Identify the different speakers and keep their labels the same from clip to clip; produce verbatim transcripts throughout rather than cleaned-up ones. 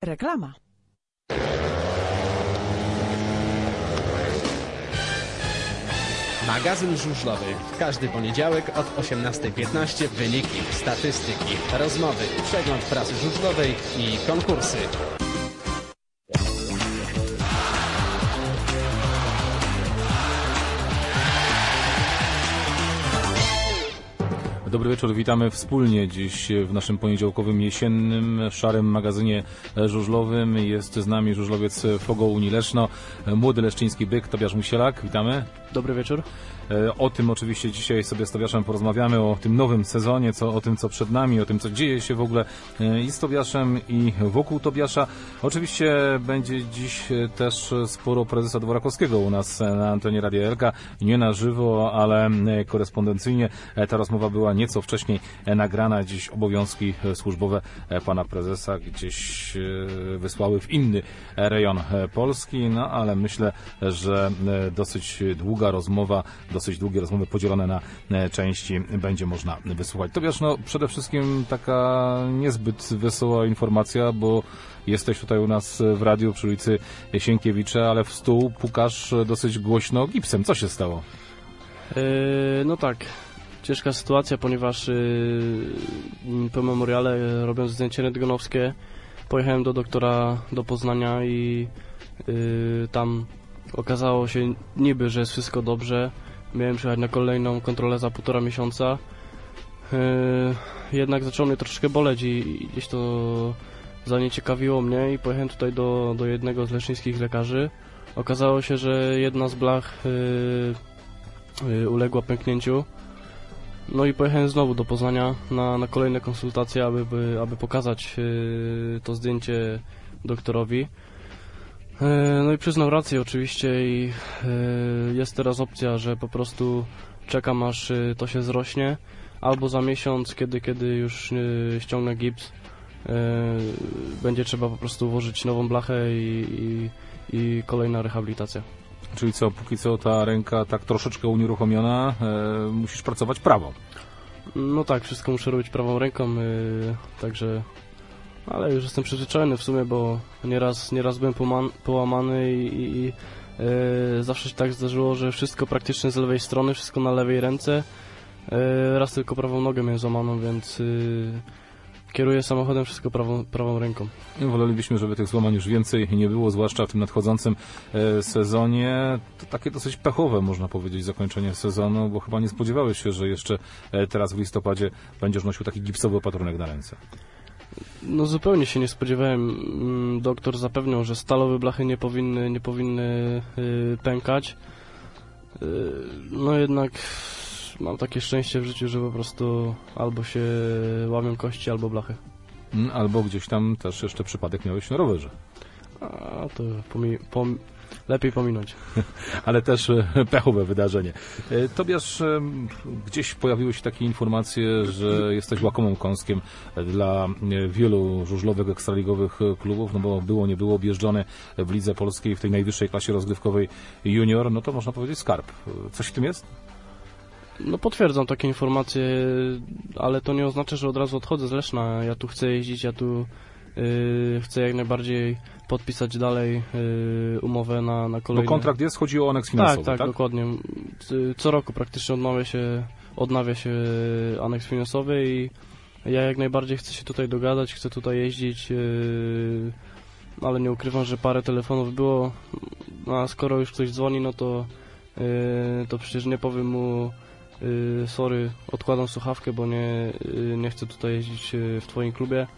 Speaker 1: Reklama.
Speaker 2: Magazyn żużlowy. W każdy poniedziałek od osiemnastej piętnaście wyniki, statystyki, rozmowy, przegląd prasy żużlowej i konkursy.
Speaker 3: Dobry wieczór, witamy wspólnie dziś w naszym poniedziałkowym, jesiennym, szarym magazynie żużlowym. Jest z nami żużlowiec Fogo Unii Leszno, młody leszczyński byk Tobiasz Musielak. Witamy.
Speaker 4: Dobry wieczór.
Speaker 3: O tym oczywiście dzisiaj sobie z Tobiaszem porozmawiamy, o tym nowym sezonie, co, o tym co przed nami, o tym co dzieje się w ogóle i z Tobiaszem i wokół Tobiasza. Oczywiście będzie dziś też sporo prezesa Dworakowskiego u nas na antenie Radia Elka, nie na żywo, ale korespondencyjnie. Ta rozmowa była nieco wcześniej nagrana, dziś obowiązki służbowe pana prezesa gdzieś wysłały w inny rejon Polski, no ale myślę, że dosyć długa rozmowa, dosyć długie rozmowy podzielone na części będzie można wysłuchać. Tobiasz, no przede wszystkim taka niezbyt wesoła informacja, bo jesteś tutaj u nas w radiu przy ulicy Sienkiewicza, ale w stół pukasz dosyć głośno gipsem. Co się stało?
Speaker 4: Yy, no tak, ciężka sytuacja, ponieważ yy, po memoriale, robiąc zdjęcie rentgenowskie, pojechałem do doktora do Poznania i yy, tam okazało się niby, że jest wszystko dobrze. Miałem przyjechać na kolejną kontrolę za półtora miesiąca. Yy, jednak zaczęło mnie troszkę boleć i, i gdzieś to zanieciekawiło mnie i pojechałem tutaj do, do jednego z leszczyńskich lekarzy. Okazało się, że jedna z blach yy, yy, uległa pęknięciu. No i pojechałem znowu do Poznania na, na kolejne konsultacje, aby, by, aby pokazać yy, to zdjęcie doktorowi. No i przyznał rację oczywiście i jest teraz opcja, że po prostu czekam aż to się zrośnie, albo za miesiąc, kiedy, kiedy już ściągnę gips, będzie trzeba po prostu włożyć nową blachę i, i, i kolejna rehabilitacja.
Speaker 3: Czyli co, póki co ta ręka tak troszeczkę unieruchomiona, e, musisz pracować prawo.
Speaker 4: No tak, wszystko muszę robić prawą ręką, e, także... Ale już jestem przyzwyczajony w sumie, bo nieraz, nieraz byłem poman, połamany i, i, i e, zawsze się tak zdarzyło, że wszystko praktycznie z lewej strony, wszystko na lewej ręce. E, raz tylko prawą nogę miałem złamaną, więc e, kieruję samochodem wszystko prawą, prawą ręką.
Speaker 3: Wolelibyśmy, żeby tych złamań już więcej nie było, zwłaszcza w tym nadchodzącym e, sezonie. To takie dosyć pechowe, można powiedzieć, zakończenie sezonu, bo chyba nie spodziewałeś się, że jeszcze e, teraz w listopadzie będziesz nosił taki gipsowy opatrunek na ręce.
Speaker 4: No zupełnie się nie spodziewałem. Doktor zapewniał, że stalowe blachy nie powinny, nie powinny yy, pękać. Yy, no jednak mam takie szczęście w życiu, że po prostu albo się łamią kości, albo blachy.
Speaker 3: Albo gdzieś tam też jeszcze przypadek miałeś na rowerze.
Speaker 4: A to pomi pom lepiej pominąć.
Speaker 3: Ale też pechowe wydarzenie. Tobiasz, gdzieś pojawiły się takie informacje, że jesteś łakomym kąskiem dla wielu żużlowych, ekstraligowych klubów, no bo było, nie było objeżdżone w lidze polskiej w tej najwyższej klasie rozgrywkowej junior, no to można powiedzieć skarb. Coś w tym jest?
Speaker 4: No potwierdzam takie informacje, ale to nie oznacza, że od razu odchodzę z Leszna. Ja tu chcę jeździć, ja tu yy, chcę jak najbardziej podpisać dalej yy, umowę na, na kolejne...
Speaker 3: No kontrakt jest, chodzi o aneks finansowy, tak?
Speaker 4: Tak, tak,
Speaker 3: tak,
Speaker 4: dokładnie. Co roku praktycznie odnawia się, odnawia się aneks finansowy i ja jak najbardziej chcę się tutaj dogadać, chcę tutaj jeździć, yy, ale nie ukrywam, że parę telefonów było, a skoro już ktoś dzwoni, no to, yy, to przecież nie powiem mu yy, sorry, odkładam słuchawkę, bo nie, yy, nie chcę tutaj jeździć yy, w twoim klubie.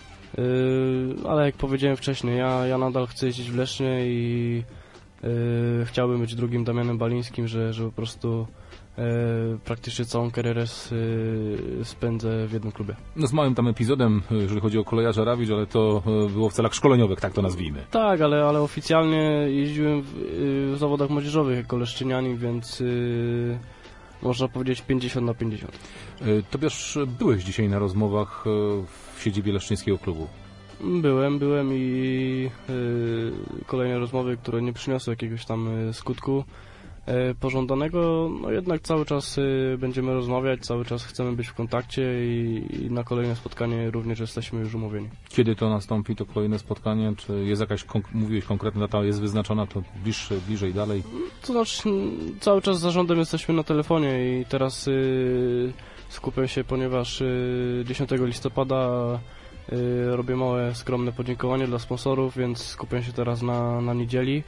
Speaker 4: Yy, ale jak powiedziałem wcześniej, ja, ja nadal chcę jeździć w Lesznie i yy, chciałbym być drugim Damianem Balińskim, że, że po prostu yy, praktycznie całą karierę z, yy, spędzę w jednym klubie.
Speaker 3: No z małym tam epizodem, jeżeli chodzi o kolejarza Rawicz, ale to było w celach szkoleniowych, tak to nazwijmy.
Speaker 4: Tak, ale, ale oficjalnie jeździłem w, yy, w zawodach młodzieżowych jako leszczynianin, więc yy, można powiedzieć pięćdziesiąt na pięćdziesiąt.
Speaker 3: Yy, Tobiasz, byłeś dzisiaj na rozmowach w siedzibie leszczyńskiego klubu?
Speaker 4: Byłem, byłem i yy, kolejne rozmowy, które nie przyniosły jakiegoś tam yy, skutku. pożądanego, no jednak cały czas będziemy rozmawiać, cały czas chcemy być w kontakcie i, i na kolejne spotkanie również jesteśmy już umówieni.
Speaker 3: Kiedy to nastąpi, to kolejne spotkanie? Czy jest jakaś, konk- mówiłeś, konkretna data, jest wyznaczona, to bliższe, bliżej, dalej?
Speaker 4: To znaczy, cały czas z zarządem jesteśmy na telefonie i teraz yy, skupię się, ponieważ yy, dziesiątego listopada yy, robię małe, skromne podziękowanie dla sponsorów, więc skupię się teraz na, na niedzieli.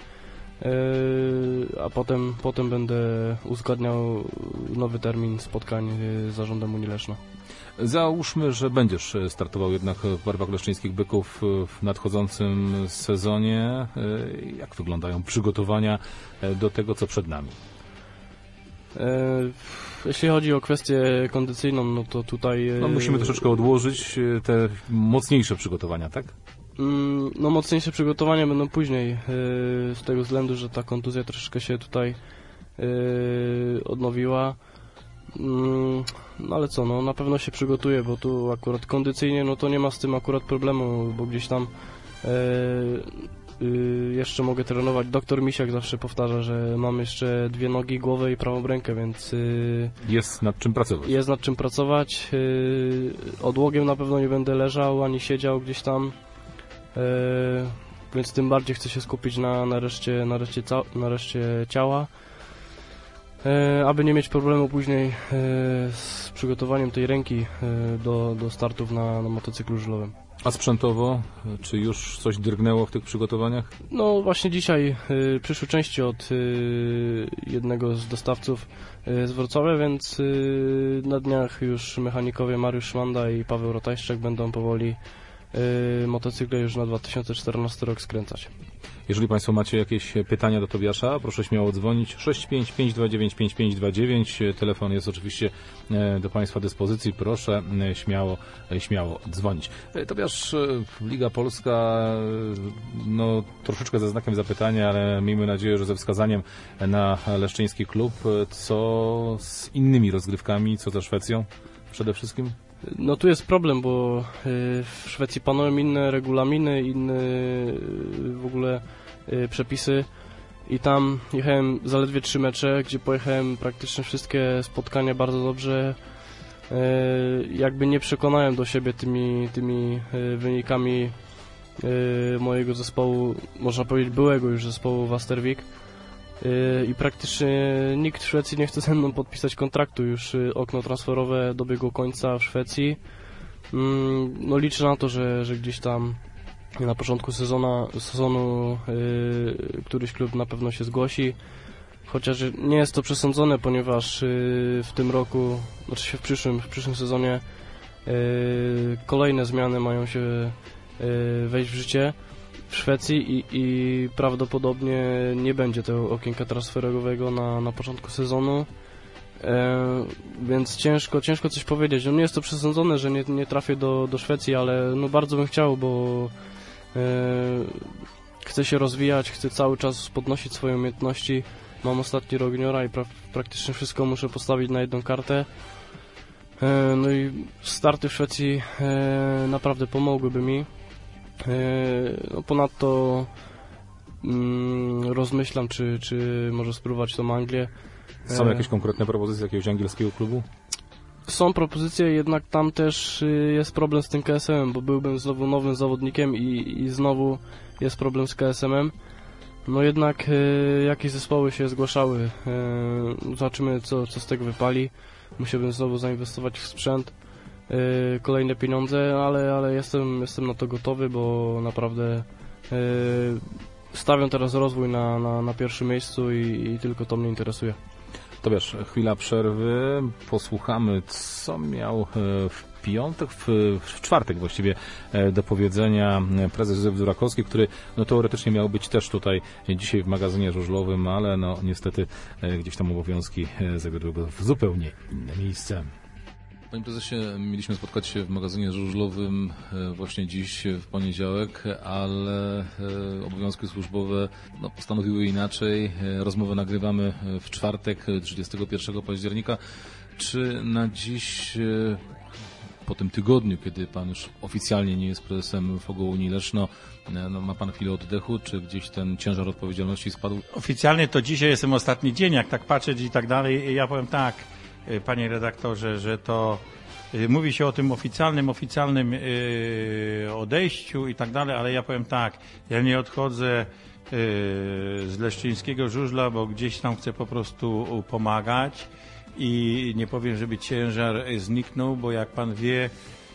Speaker 4: Yy, a potem, potem będę uzgadniał nowy termin spotkań z zarządem Unii Leszno.
Speaker 3: Załóżmy, że będziesz startował jednak w barwach leszczyńskich Byków w nadchodzącym sezonie. Jak wyglądają przygotowania do tego, co przed nami?
Speaker 4: Yy, jeśli chodzi o kwestię kondycyjną, no to tutaj... Yy,
Speaker 3: no musimy troszeczkę odłożyć te mocniejsze przygotowania, tak?
Speaker 4: No mocniejsze przygotowania będą później, yy, z tego względu, że ta kontuzja troszeczkę się tutaj yy, odnowiła. Yy, no ale co, no na pewno się przygotuję, bo tu akurat kondycyjnie, no to nie ma z tym akurat problemu, bo gdzieś tam yy, yy, jeszcze mogę trenować. Doktor Misiak zawsze powtarza, że mam jeszcze dwie nogi, głowę i prawą rękę, więc... Yy,
Speaker 3: jest nad czym pracować.
Speaker 4: Jest nad czym pracować. Yy, odłogiem na pewno nie będę leżał, ani siedział gdzieś tam. Yy, więc tym bardziej chcę się skupić na, na, reszcie, na, reszcie, ca- na reszcie ciała, yy, aby nie mieć problemu później yy, z przygotowaniem tej ręki yy, do, do startów na, na motocyklu żużlowym.
Speaker 3: A sprzętowo, czy już coś drgnęło w tych przygotowaniach?
Speaker 4: No właśnie dzisiaj yy, przyszły części od yy, jednego z dostawców yy, z Wrocławia, więc yy, na dniach już mechanikowie Mariusz Szmanda i Paweł Rotajszczak będą powoli Yy, motocykle już na dwa tysiące czternasty rok skręcać.
Speaker 3: Jeżeli Państwo macie jakieś pytania do Tobiasza, proszę śmiało dzwonić sześć pięć pięć dwa dziewięć pięć pięć dwa dziewięć. Telefon jest oczywiście do Państwa dyspozycji. Proszę śmiało, śmiało dzwonić. Tobiasz, Liga Polska, no troszeczkę ze znakiem zapytania, ale miejmy nadzieję, że ze wskazaniem na leszczyński klub. Co z innymi rozgrywkami, co ze Szwecją przede wszystkim?
Speaker 4: No tu jest problem, bo w Szwecji panują inne regulaminy, inne w ogóle przepisy i tam jechałem zaledwie trzy mecze, gdzie pojechałem praktycznie wszystkie spotkania bardzo dobrze. Jakby nie przekonałem do siebie tymi, tymi wynikami mojego zespołu, można powiedzieć byłego już zespołu Wastervik. I praktycznie nikt w Szwecji nie chce ze mną podpisać kontraktu. Już okno transferowe dobiegło końca w Szwecji. No liczę na to, że, że gdzieś tam na początku sezona, sezonu yy, któryś klub na pewno się zgłosi. Chociaż nie jest to przesądzone, ponieważ yy, w tym roku, znaczy w przyszłym, w przyszłym sezonie yy, kolejne zmiany mają się yy, wejść w życie w Szwecji i, i prawdopodobnie nie będzie tego okienka transferowego na, na początku sezonu, e, więc ciężko, ciężko coś powiedzieć. No nie jest to przesądzone, że nie, nie trafię do, do Szwecji, ale no bardzo bym chciał, bo e, chcę się rozwijać, chcę cały czas podnosić swoje umiejętności. Mam ostatni rok juniora i pra, praktycznie wszystko muszę postawić na jedną kartę. E, no i starty w Szwecji e, naprawdę pomogłyby mi. No ponadto mm, rozmyślam, czy, czy może spróbować tą Anglię.
Speaker 3: Są jakieś konkretne propozycje jakiegoś angielskiego klubu?
Speaker 4: Są propozycje, jednak tam też jest problem z tym K S M-em, bo byłbym znowu nowym zawodnikiem i, i znowu jest problem z K S M-em. No jednak e, jakieś zespoły się zgłaszały. E, zobaczymy, co, co z tego wypali. Musiałbym znowu zainwestować w sprzęt. Kolejne pieniądze, ale, ale jestem, jestem na to gotowy, bo naprawdę yy, stawiam teraz rozwój na, na, na pierwszym miejscu i, i tylko to mnie interesuje.
Speaker 3: Tobiasz, chwila przerwy, posłuchamy, co miał w piątek, w, w czwartek właściwie do powiedzenia prezes Józef Durakowski, który no, teoretycznie miał być też tutaj dzisiaj w magazynie żużlowym, ale no niestety gdzieś tam obowiązki zawiodły go w zupełnie inne miejsce. Panie prezesie, mieliśmy spotkać się w magazynie żużlowym właśnie dziś w poniedziałek, ale obowiązki służbowe no, postanowiły inaczej. Rozmowę nagrywamy w czwartek, trzydziestego pierwszego października. Czy na dziś po tym tygodniu, kiedy pan już oficjalnie nie jest prezesem F O G O Unii Leszno, no, ma pan chwilę oddechu, czy gdzieś ten ciężar odpowiedzialności spadł?
Speaker 1: Oficjalnie to dzisiaj jestem ostatni dzień, jak tak patrzeć i tak dalej. Ja powiem tak, panie redaktorze, że to mówi się o tym oficjalnym, oficjalnym odejściu i tak dalej, ale ja powiem tak, ja nie odchodzę z leszczyńskiego żużla, bo gdzieś tam chcę po prostu pomagać i nie powiem, żeby ciężar zniknął, bo jak pan wie,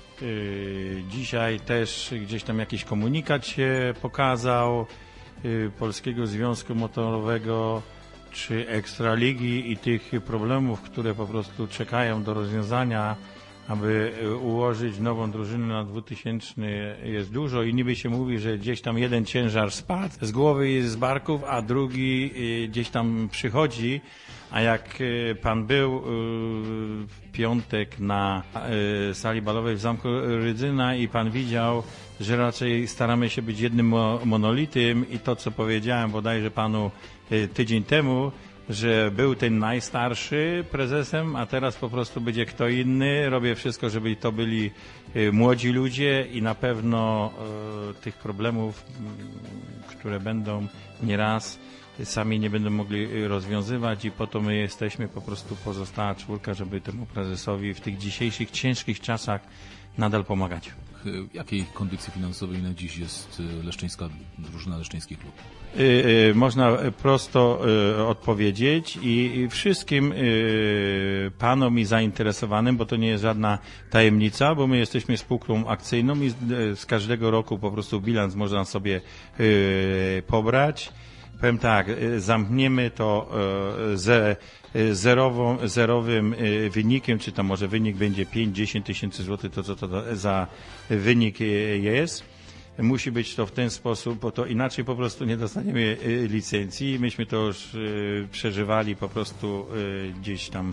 Speaker 1: dzisiaj też gdzieś tam jakiś komunikat się pokazał Polskiego Związku Motorowego czy Ekstraligi i tych problemów, które po prostu czekają do rozwiązania, aby ułożyć nową drużynę na dwutysięczny jest dużo i niby się mówi, że gdzieś tam jeden ciężar spadł z głowy i z barków, a drugi gdzieś tam przychodzi, a jak pan był w piątek na sali balowej w Zamku Rydzyna i pan widział, że raczej staramy się być jednym monolitem i to, co powiedziałem bodajże panu tydzień temu, że był ten najstarszy prezesem, a teraz po prostu będzie kto inny. Robię wszystko, żeby to byli młodzi ludzie i na pewno e, tych problemów, które będą nieraz, sami nie będą mogli rozwiązywać i po to my jesteśmy po prostu pozostała czwórka, żeby temu prezesowi w tych dzisiejszych ciężkich czasach nadal pomagać.
Speaker 3: W jakiej kondycji finansowej na dziś jest leszczyńska drużyna, leszczyński klub?
Speaker 1: Yy, yy, można prosto yy, odpowiedzieć i, i wszystkim yy, panom i zainteresowanym, bo to nie jest żadna tajemnica, bo my jesteśmy spółką akcyjną i z, z każdego roku po prostu bilans można sobie yy, pobrać. Powiem tak, zamkniemy to ze zerową, zerowym wynikiem, czy tam może wynik będzie pięć dziesięć tysięcy złotych, to co to za wynik jest. Musi być to w ten sposób, bo to inaczej po prostu nie dostaniemy licencji. Myśmy to już przeżywali po prostu gdzieś tam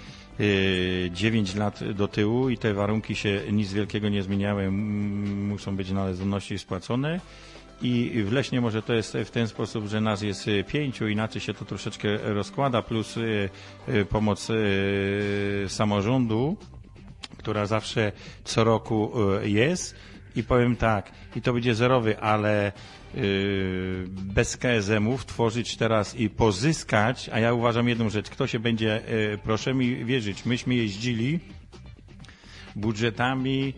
Speaker 1: dziewięć lat do tyłu i te warunki się nic wielkiego nie zmieniały. Muszą być należności spłacone. I w Lesznie może to jest w ten sposób, że nas jest pięciu, inaczej się to troszeczkę rozkłada, plus pomoc samorządu, która zawsze co roku jest. I powiem tak, i to będzie zerowy, ale bez K S M-ów tworzyć teraz i pozyskać, a ja uważam jedną rzecz, kto się będzie, proszę mi wierzyć, myśmy jeździli budżetami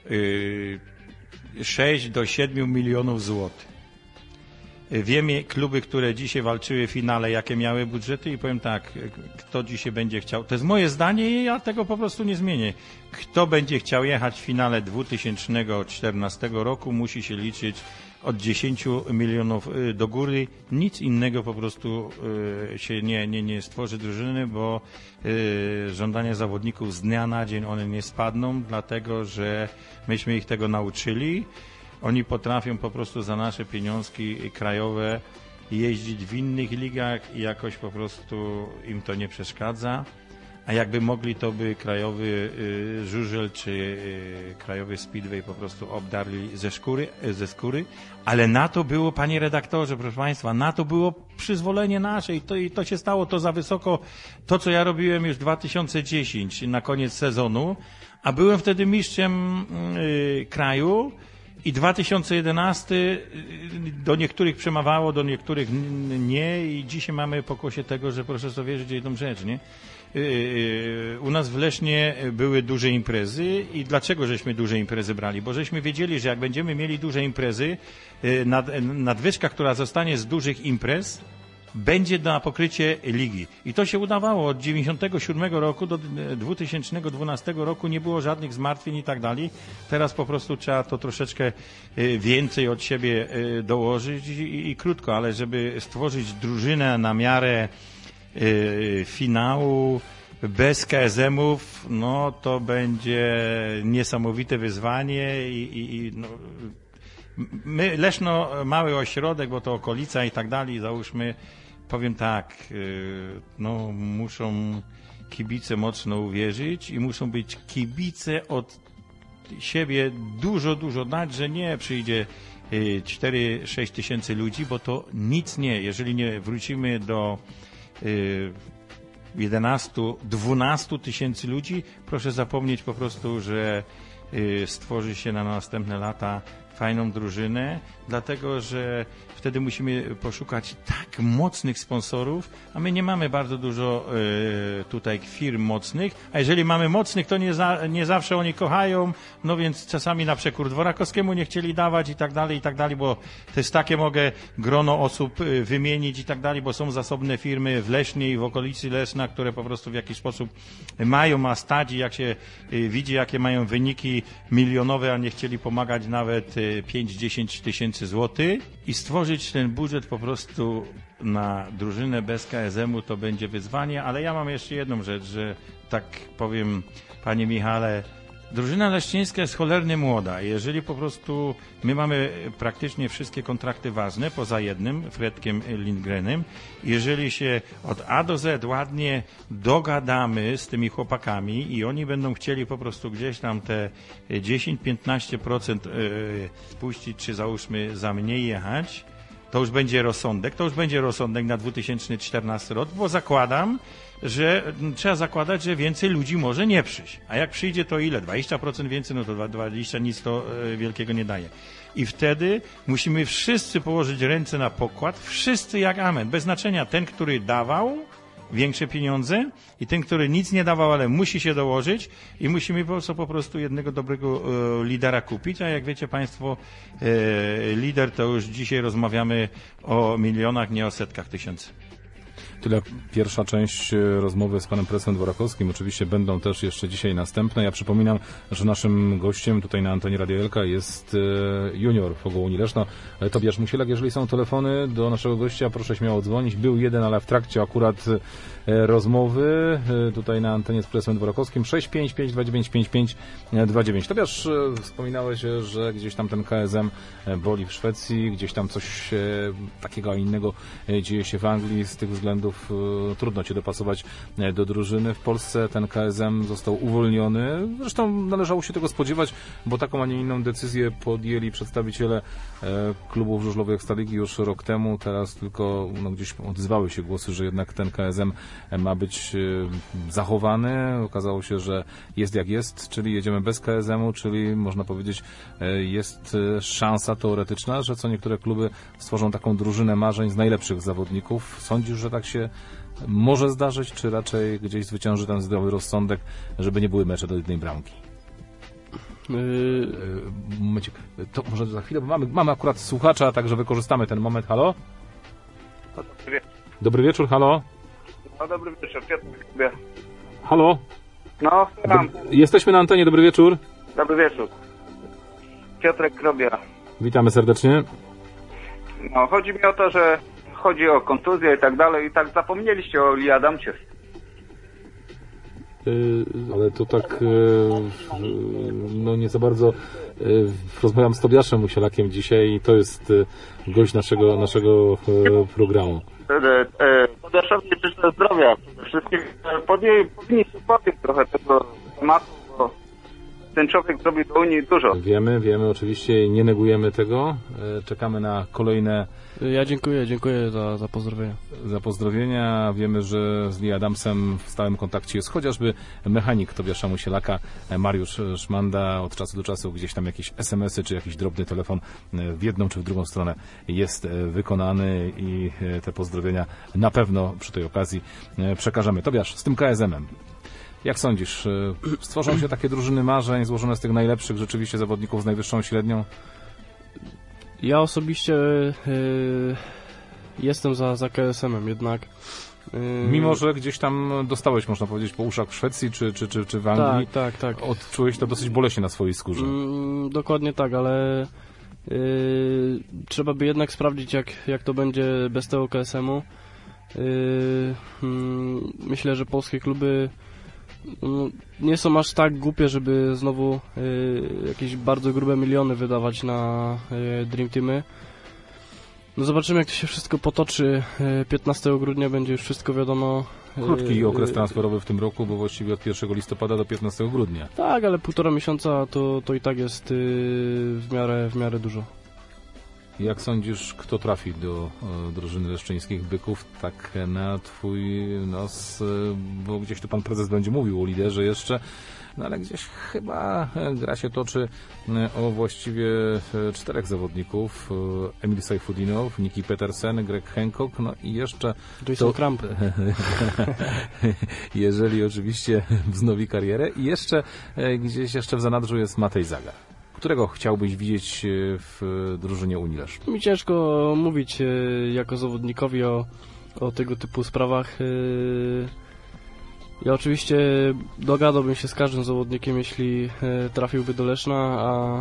Speaker 1: sześć do siedmiu milionów złotych. Wiemy kluby, które dzisiaj walczyły w finale, jakie miały budżety i powiem tak, kto dzisiaj będzie chciał, to jest moje zdanie i ja tego po prostu nie zmienię. Kto będzie chciał jechać w finale dwa tysiące czternastego roku, musi się liczyć od dziesięciu milionów do góry. Nic innego po prostu się nie, nie, nie stworzy drużyny, bo żądania zawodników z dnia na dzień one nie spadną, dlatego że myśmy ich tego nauczyli. Oni potrafią po prostu za nasze pieniążki krajowe jeździć w innych ligach i jakoś po prostu im to nie przeszkadza. A jakby mogli, to by krajowy y, żużel czy y, krajowy speedway po prostu obdarli ze skóry, ze skóry. Ale na to było, panie redaktorze, proszę państwa, na to było przyzwolenie nasze i to, i to się stało to za wysoko. To, co ja robiłem już w dwa tysiące dziesiątym na koniec sezonu, a byłem wtedy mistrzem y, kraju. I dwa tysiące jedenasty do niektórych przemawiało, do niektórych nie i dzisiaj mamy pokłosie tego, że proszę sobie wierzyć jedną rzecz, nie? U nas w Lesznie były duże imprezy i dlaczego żeśmy duże imprezy brali? Bo żeśmy wiedzieli, że jak będziemy mieli duże imprezy, nad, nadwyżka, która zostanie z dużych imprez, będzie na pokrycie ligi. I to się udawało. Od dziewięćdziesiątego siódmego roku do dwa tysiące dwunastego roku nie było żadnych zmartwień i tak dalej. Teraz po prostu trzeba to troszeczkę więcej od siebie dołożyć i, i krótko, ale żeby stworzyć drużynę na miarę finału bez K S M-ów, no to będzie niesamowite wyzwanie i, i, i no, my, Leszno, mały ośrodek, bo to okolica i tak dalej, załóżmy, powiem tak, no muszą kibice mocno uwierzyć i muszą być kibice od siebie dużo, dużo dać, że nie przyjdzie cztery sześć tysięcy ludzi, bo to nic nie, jeżeli nie wrócimy do jedenastu dwunastu tysięcy ludzi, proszę zapomnieć po prostu, że stworzy się na następne lata fajną drużynę, dlatego że wtedy musimy poszukać tak mocnych sponsorów, a my nie mamy bardzo dużo y, tutaj firm mocnych, a jeżeli mamy mocnych, to nie, za, nie zawsze oni kochają, no więc czasami na przekór Dworakowskiemu nie chcieli dawać i tak dalej, i tak dalej, bo to jest takie, mogę grono osób y, wymienić i tak dalej, bo są zasobne firmy w Lesznie i w okolicy Leszna, które po prostu w jakiś sposób mają, a stać i jak się y, widzi, jakie mają wyniki milionowe, a nie chcieli pomagać nawet y, pięć do dziesięciu tysięcy złotych i stworzyć ten budżet po prostu na drużynę bez K S M u to będzie wyzwanie, ale ja mam jeszcze jedną rzecz, że tak powiem, panie Michale, drużyna leszczyńska jest cholernie młoda. Jeżeli po prostu my mamy praktycznie wszystkie kontrakty ważne, poza jednym, Fredkiem Lindgrenem, jeżeli się od A do Z ładnie dogadamy z tymi chłopakami i oni będą chcieli po prostu gdzieś tam te dziesięć do piętnastu procent spuścić, czy załóżmy za mniej jechać, to już będzie rozsądek, to już będzie rozsądek na dwa tysiące czternasty rok, bo zakładam, że trzeba zakładać, że więcej ludzi może nie przyjść. A jak przyjdzie, to ile? dwadzieścia procent więcej, no to dwadzieścia nic to wielkiego nie daje. I wtedy musimy wszyscy położyć ręce na pokład, wszyscy jak amen, bez znaczenia ten, który dawał większe pieniądze i ten, który nic nie dawał, ale musi się dołożyć i musimy po prostu, po prostu jednego dobrego e, lidera kupić, a jak wiecie Państwo, e, lider to już dzisiaj rozmawiamy o milionach, nie o setkach tysięcy.
Speaker 3: Tyle pierwsza część rozmowy z panem prezesem Dworakowskim. Oczywiście będą też jeszcze dzisiaj następne. Ja przypominam, że naszym gościem tutaj na antenie Radia Elka jest junior Fogołuni Leszno, Tobiasz Musielak. Jeżeli są telefony do naszego gościa, proszę śmiało dzwonić. Był jeden, ale w trakcie akurat rozmowy tutaj na antenie z prezesem Dworakowskim. sześć pięć pięć dwa dziewięć pięć pięć dwa dziewięć. Tobiasz, wspominałeś, że gdzieś tam ten K S M boli w Szwecji, gdzieś tam coś takiego a innego dzieje się w Anglii. Z tych względów trudno cię dopasować do drużyny. W Polsce ten K S M został uwolniony. Zresztą należało się tego spodziewać, bo taką, a nie inną decyzję podjęli przedstawiciele klubów żużlowych Ekstraligi już rok temu. Teraz tylko no, gdzieś odzywały się głosy, że jednak ten K S M ma być zachowany. Okazało się, że jest jak jest, czyli jedziemy bez K S M u, czyli można powiedzieć jest szansa teoretyczna, że co niektóre kluby stworzą taką drużynę marzeń z najlepszych zawodników. Sądzisz, że tak się może zdarzyć, czy raczej gdzieś zwycięży ten zdrowy rozsądek, żeby nie były mecze do jednej bramki? Yy... Momencik, to może za chwilę, bo mamy, mamy akurat słuchacza, także wykorzystamy ten moment. Halo?
Speaker 5: Dobry wieczór.
Speaker 3: Dobry wieczór, halo?
Speaker 5: No dobry wieczór, Piotr.
Speaker 3: Halo?
Speaker 5: No, słucham.
Speaker 3: Do, jesteśmy na antenie, dobry wieczór.
Speaker 5: Dobry wieczór. Piotrek Krobia.
Speaker 3: Witamy serdecznie.
Speaker 5: No, chodzi mi o to, że chodzi o kontuzję i tak dalej i tak zapomnieliście o Lee Adamsie.
Speaker 3: Yy, ale to tak yy, no nie za bardzo yy, rozmawiam z Tobiaszem Musielakiem dzisiaj i to jest yy, gość naszego, naszego yy, programu.
Speaker 5: Tobiaszowi życzę zdrowia. Przede wszystkim powinniście podjąć trochę tego tematu, bo ten człowiek zrobił do Unii dużo.
Speaker 3: Wiemy, wiemy oczywiście i nie negujemy tego. Czekamy na kolejne...
Speaker 4: Ja dziękuję, dziękuję za, za pozdrowienia.
Speaker 3: Za pozdrowienia. Wiemy, że z Lee Adamsem w stałym kontakcie jest chociażby mechanik Tobiasza Musielaka, Mariusz Szmanda. Od czasu do czasu gdzieś tam jakieś es em esy czy jakiś drobny telefon w jedną czy w drugą stronę jest wykonany i te pozdrowienia na pewno przy tej okazji przekażemy. Tobiasz, z tym K S M em. Jak sądzisz, stworzą się takie drużyny marzeń złożone z tych najlepszych rzeczywiście zawodników z najwyższą średnią?
Speaker 4: Ja osobiście y, jestem za, za K S M em, jednak... Y,
Speaker 3: Mimo, że gdzieś tam dostałeś, można powiedzieć, po uszach w Szwecji czy, czy, czy, czy w Anglii,
Speaker 4: tak, tak, tak.
Speaker 3: Odczułeś to dosyć boleśnie na swojej skórze.
Speaker 4: Y, dokładnie tak, ale y, trzeba by jednak sprawdzić, jak, jak to będzie bez tego K S M u. Y, y, myślę, że polskie kluby no, nie są aż tak głupie, żeby znowu y, jakieś bardzo grube miliony wydawać na y, Dream Teamy. No zobaczymy, jak to się wszystko potoczy. Y, piętnastego grudnia będzie już wszystko wiadomo.
Speaker 3: Krótki
Speaker 4: y,
Speaker 3: okres transferowy w tym roku, bo właściwie od pierwszego listopada do piętnastego grudnia.
Speaker 4: Tak, ale półtora miesiąca to, to i tak jest y, w miarę, w miarę dużo.
Speaker 3: Jak sądzisz, kto trafi do e, drużyny leszczyńskich Byków? Tak na twój nos, e, bo gdzieś tu pan prezes będzie mówił o liderze jeszcze, no ale gdzieś chyba gra się toczy o właściwie czterech zawodników. Emil Sajfudinow, Niki Petersen, Greg Hancock, no i jeszcze...
Speaker 4: Jason Krampy.
Speaker 3: Jeżeli oczywiście wznowi karierę. I jeszcze gdzieś jeszcze w zanadrzu jest Matej Zagar. Którego chciałbyś widzieć w drużynie Unii Leszno?
Speaker 4: Mi ciężko mówić jako zawodnikowi o, o tego typu sprawach. Ja oczywiście dogadałbym się z każdym zawodnikiem, jeśli trafiłby do Leszna, a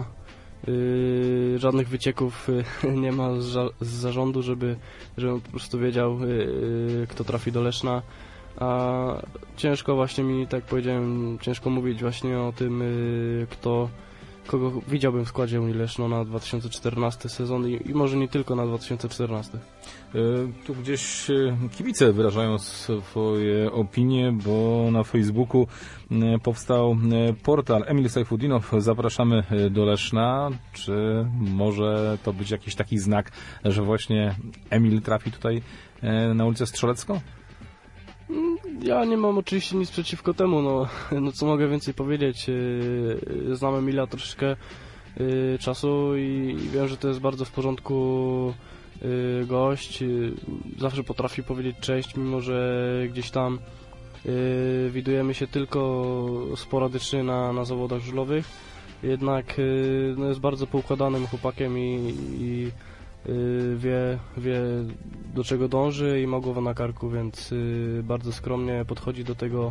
Speaker 4: yy, żadnych wycieków nie ma z, ża- z zarządu, żeby, żebym po prostu wiedział, yy, kto trafi do Leszna. A ciężko właśnie mi, tak powiedziałem, ciężko mówić właśnie o tym, yy, kto, kogo widziałbym w składzie Unii Leszno na dwa tysiące czternasty sezon i, i może nie tylko na dwa tysiące czternasty.
Speaker 3: Tu gdzieś kibice wyrażają swoje opinie, bo na Facebooku powstał portal Emil Sajfudinow, zapraszamy do Leszna. Czy może to być jakiś taki znak, że właśnie Emil trafi tutaj na ulicę Strzelecką?
Speaker 4: Ja nie mam oczywiście nic przeciwko temu, no, no co mogę więcej powiedzieć. Znam Emila troszeczkę czasu i wiem, że to jest bardzo w porządku gość. Zawsze potrafi powiedzieć cześć, mimo że gdzieś tam widujemy się tylko sporadycznie na, na zawodach żużlowych. Jednak no, jest bardzo poukładanym chłopakiem i, i wie, wie do czego dąży i ma głowę na karku, więc bardzo skromnie podchodzi do tego,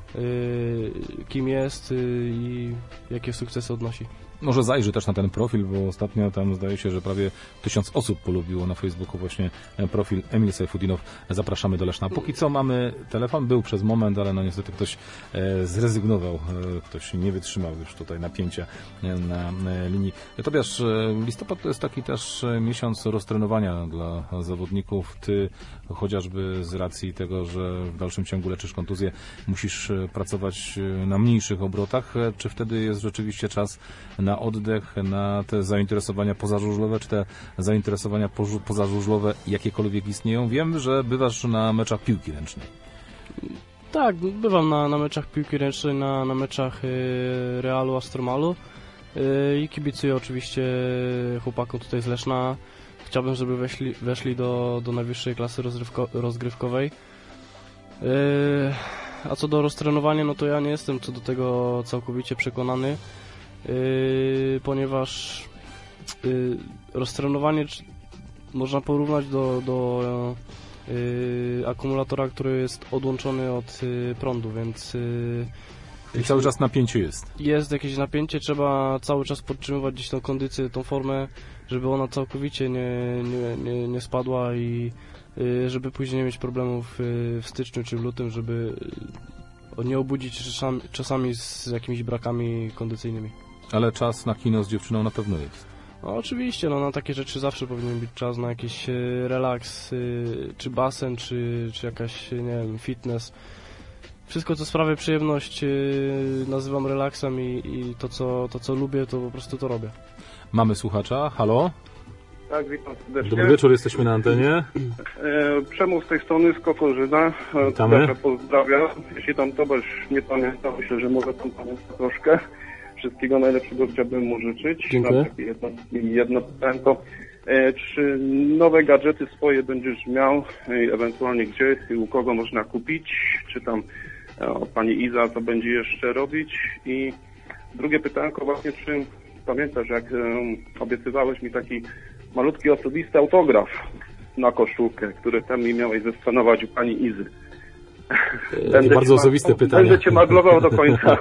Speaker 4: kim jest i jakie sukcesy odnosi.
Speaker 3: Może zajrzy też na ten profil, bo ostatnio tam zdaje się, że prawie tysiąc osób polubiło na Facebooku właśnie profil Emil Sajfudinow. Zapraszamy do Leszna. Póki co mamy telefon, był przez moment, ale no niestety ktoś e, zrezygnował, e, ktoś nie wytrzymał już tutaj napięcia e, na e, linii. Tobiasz, e, listopad to jest taki też miesiąc roztrenowania dla zawodników. Ty chociażby z racji tego, że w dalszym ciągu leczysz kontuzję, musisz pracować na mniejszych obrotach. Czy wtedy jest rzeczywiście czas na oddech, na te zainteresowania pozażużlowe, czy te zainteresowania pozażużlowe jakiekolwiek istnieją? Wiem, że bywasz na meczach piłki ręcznej.
Speaker 4: Tak, bywam na, na meczach piłki ręcznej, na, na meczach y, Realu Astromalu y, i kibicuję oczywiście chłopakom tutaj z Leszna. Chciałbym, żeby weszli, weszli do, do najwyższej klasy rozrywko, rozgrywkowej. Y, a co do roztrenowania, no to ja nie jestem co do tego całkowicie przekonany. Yy, ponieważ yy, roztrenowanie można porównać do, do yy, akumulatora, który jest odłączony od yy, prądu, więc yy,
Speaker 3: i cały czas napięcie jest.
Speaker 4: Jest jakieś napięcie, trzeba cały czas podtrzymywać gdzieś tą kondycję, tą formę, żeby ona całkowicie nie, nie, nie, nie spadła i yy, żeby później nie mieć problemów yy, w styczniu czy w lutym, żeby yy, nie obudzić czasami, czasami z jakimiś brakami kondycyjnymi.
Speaker 3: Ale czas na kino z dziewczyną na pewno jest.
Speaker 4: No, oczywiście, no, na takie rzeczy zawsze powinien być czas, na jakiś e, relaks, e, czy basen, czy, czy jakaś, nie wiem, fitness. Wszystko, co sprawia przyjemność, e, nazywam relaksem i, i to, co, to, co lubię, to po prostu to robię.
Speaker 3: Mamy słuchacza, halo?
Speaker 5: Tak, witam serdecznie.
Speaker 3: Dobry wieczór, jesteśmy na antenie.
Speaker 5: E, Przemów z tej strony, z Kokorzyna.
Speaker 3: Witamy.
Speaker 5: Pozdrawiam. Jeśli tam Tobaś nie pamięta, myślę, że może tam pamięta troszkę. Wszystkiego najlepszego chciałbym mu życzyć.
Speaker 4: Dziękuję.
Speaker 5: Jedno, jedno pytanko. E, czy nowe gadżety swoje będziesz miał, e, ewentualnie gdzie i u kogo można kupić? Czy tam e, pani Iza to będzie jeszcze robić? I drugie pytanko właśnie, czy pamiętasz, jak e, obiecywałeś mi taki malutki osobisty autograf na koszulkę, który tam mi miałeś zeskanować u pani Izy?
Speaker 3: Będę bardzo osobiste pytanie.
Speaker 5: Będę cię maglował do końca.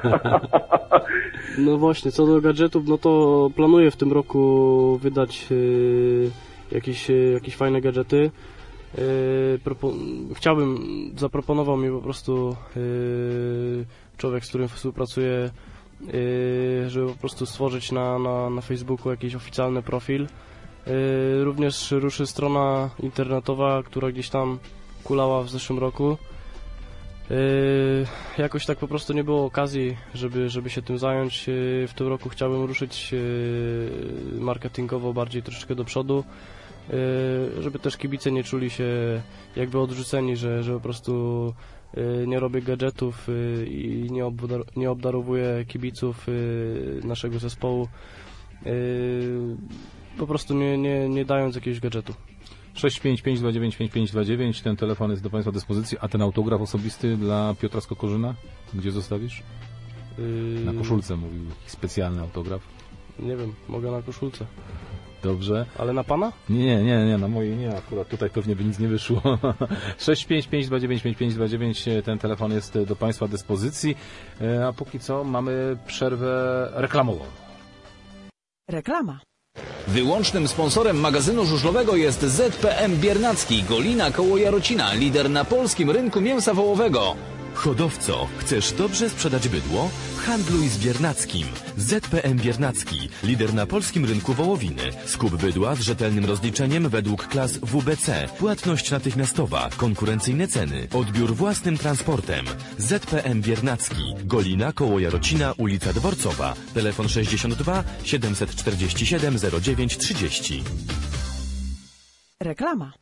Speaker 4: No właśnie, co do gadżetów, no to planuję w tym roku wydać y, jakieś, y, jakieś fajne gadżety. Y, propo- chciałbym, zaproponował mi po prostu y, człowiek, z którym współpracuję, y, żeby po prostu stworzyć na, na, na Facebooku jakiś oficjalny profil. Y, również ruszy strona internetowa, która gdzieś tam kulała w zeszłym roku. Yy, jakoś tak po prostu nie było okazji, żeby, żeby się tym zająć. Yy, w tym roku chciałbym ruszyć yy, marketingowo bardziej troszeczkę do przodu, yy, żeby też kibice nie czuli się jakby odrzuceni, że, że po prostu yy, nie robię gadżetów yy, i nie, obdar nie obdarowuję kibiców yy, naszego zespołu, yy, po prostu nie, nie, nie dając jakiegoś gadżetu.
Speaker 3: sześć pięć pięć dwa dziewięć pięć pięć dwa dziewięć, ten telefon jest do Państwa dyspozycji, a ten autograf osobisty dla Piotra Skokorzyna, gdzie zostawisz?
Speaker 4: Yy,
Speaker 3: Na koszulce mówił, specjalny autograf.
Speaker 4: Nie wiem, mogę na koszulce.
Speaker 3: Dobrze.
Speaker 4: Ale na pana?
Speaker 3: Nie, nie, nie, nie, na mojej nie, akurat tutaj pewnie by nic nie wyszło. sześć pięć pięć dwa dziewięć pięć pięć dwa dziewięć, ten telefon jest do Państwa dyspozycji, a póki co mamy przerwę reklamową.
Speaker 6: Reklama.
Speaker 7: Wyłącznym sponsorem magazynu żużlowego jest Z P M Biernacki, Golina koło Jarocina, lider na polskim rynku mięsa wołowego.
Speaker 8: Hodowco, chcesz dobrze sprzedać bydło? Handluj z Biernackim. Z P M Biernacki, lider na polskim rynku wołowiny. Skup bydła z rzetelnym rozliczeniem według klas W B C. Płatność natychmiastowa, konkurencyjne ceny, odbiór własnym transportem. Z P M Biernacki, Golina koło Jarocina, ulica Dworcowa. Telefon sześćdziesiąt dwa siedemset czterdzieści siedem zero dziewięć trzydzieści.
Speaker 6: Reklama.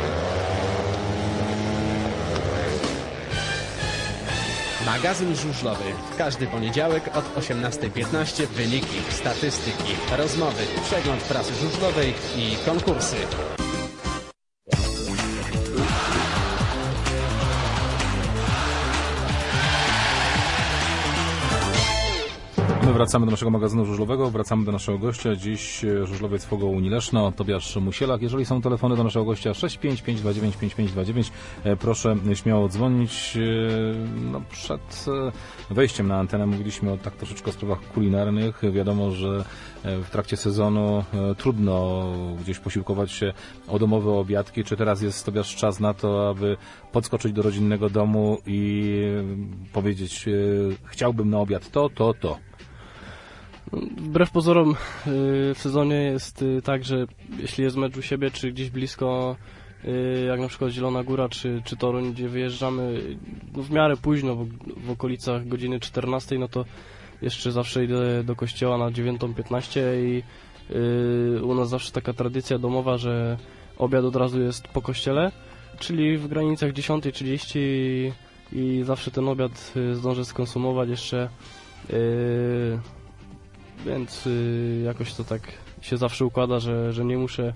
Speaker 2: Magazyn żużlowy. Każdy poniedziałek od osiemnastej piętnaście wyniki, statystyki, rozmowy, przegląd prasy żużlowej i konkursy.
Speaker 3: My wracamy do naszego magazynu żużlowego, wracamy do naszego gościa. Dziś żużlowiec Fogołuni Leszno, Tobiasz Musielak. Jeżeli są telefony do naszego gościa sześć pięć pięć dwa dziewięć pięć pięć dwa dziewięć, proszę śmiało dzwonić. No, przed wejściem na antenę mówiliśmy o tak troszeczkę o sprawach kulinarnych. Wiadomo, że w trakcie sezonu trudno gdzieś posiłkować się o domowe obiadki. Czy teraz jest, Tobiasz, czas na to, aby podskoczyć do rodzinnego domu i powiedzieć, chciałbym na obiad to, to, to?
Speaker 4: Wbrew pozorom w sezonie jest tak, że jeśli jest mecz u siebie, czy gdzieś blisko, jak na przykład Zielona Góra, czy, czy Toruń, gdzie wyjeżdżamy no w miarę późno, w, w okolicach godziny czternastej, no to jeszcze zawsze idę do kościoła na dziewiątą piętnaście i yy, u nas zawsze taka tradycja domowa, że obiad od razu jest po kościele, czyli w granicach dziesiąta trzydzieści i, i zawsze ten obiad zdążę skonsumować jeszcze. Yy, Więc y, jakoś to tak się zawsze układa, że, że nie muszę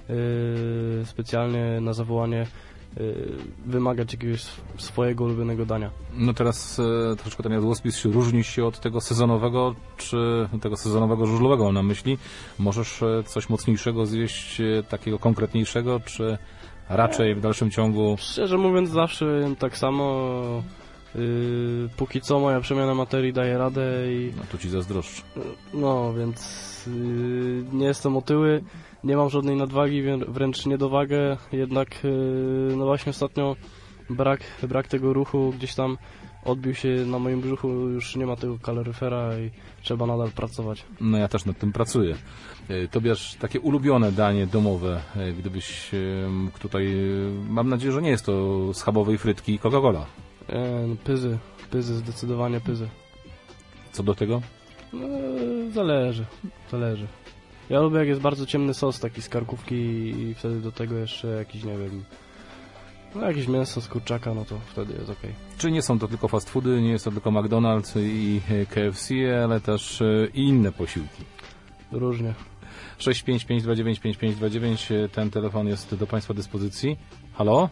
Speaker 4: y, specjalnie na zawołanie y, wymagać jakiegoś swojego ulubionego dania.
Speaker 3: No teraz e, troszeczkę ten jadłospis się różni się od tego sezonowego, czy tego sezonowego żużlowego mam na myśli. Możesz e, coś mocniejszego zjeść, e, takiego konkretniejszego, czy raczej w dalszym ciągu...
Speaker 4: Szczerze mówiąc zawsze tak samo. Yy, póki co moja przemiana materii daje radę i...
Speaker 3: No tu ci zazdroszczę.
Speaker 4: No, więc yy, nie jestem otyły, nie mam żadnej nadwagi, wręcz niedowagę, jednak yy, no właśnie ostatnio brak, brak tego ruchu gdzieś tam odbił się na moim brzuchu, już nie ma tego kaloryfera i trzeba nadal pracować.
Speaker 3: No ja też nad tym pracuję. Tobiasz, takie ulubione danie domowe, gdybyś tutaj, mam nadzieję, że nie jest to schabowej frytki i Coca-Cola.
Speaker 4: E, no, pyzy, pyzy, zdecydowanie pyzy.
Speaker 3: Co do tego?
Speaker 4: No, zależy, zależy. Ja lubię, jak jest bardzo ciemny sos taki z karkówki i wtedy do tego jeszcze jakiś, nie wiem, no jakieś mięso z kurczaka, no to wtedy jest okej.
Speaker 3: Czy nie są to tylko fast foody, nie jest to tylko McDonald's i K F C, ale też i inne posiłki?
Speaker 4: Różnie.
Speaker 3: sześć pięć pięć dwa dziewięć pięć pięć dwa dziewięć, ten telefon jest do Państwa dyspozycji. Halo?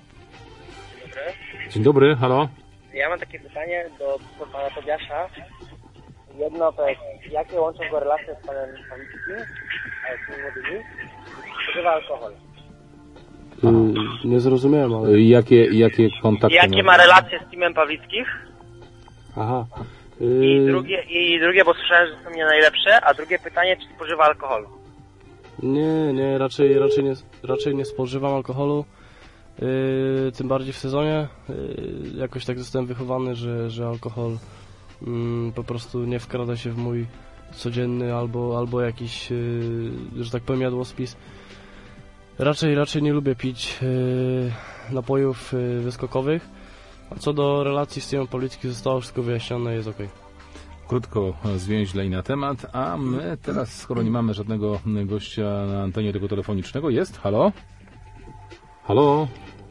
Speaker 3: Dzień dobry, halo?
Speaker 9: Ja mam takie pytanie do, do pana Tobiasza. Jedno to jest, jakie łączą go relacje z panem Pawlickim, a z tymi młodymi? Używa alkohol.
Speaker 4: Yy, nie zrozumiałem, ale...
Speaker 3: Jakie, jakie kontakty?
Speaker 9: Jakie ma relacje z teamem Pawlickich?
Speaker 4: Aha.
Speaker 9: Yy... I, drugie, I drugie, bo słyszałem, że są nie najlepsze, a drugie pytanie, czy spożywa alkohol?
Speaker 4: Nie, nie, raczej, raczej, nie, raczej nie spożywam alkoholu. Yy, tym bardziej w sezonie. Yy, jakoś tak zostałem wychowany, że, że alkohol yy, po prostu nie wkrada się w mój codzienny albo, albo jakiś, yy, że tak powiem, jadłospis. Raczej, raczej nie lubię pić yy, napojów yy, wyskokowych. A co do relacji z Steven Pawlicki, zostało wszystko wyjaśnione, jest okej.
Speaker 3: Krótko, zwięźle i na temat, a my teraz, skoro nie mamy żadnego gościa na antenie tego telefonicznego, jest? Halo? Halo?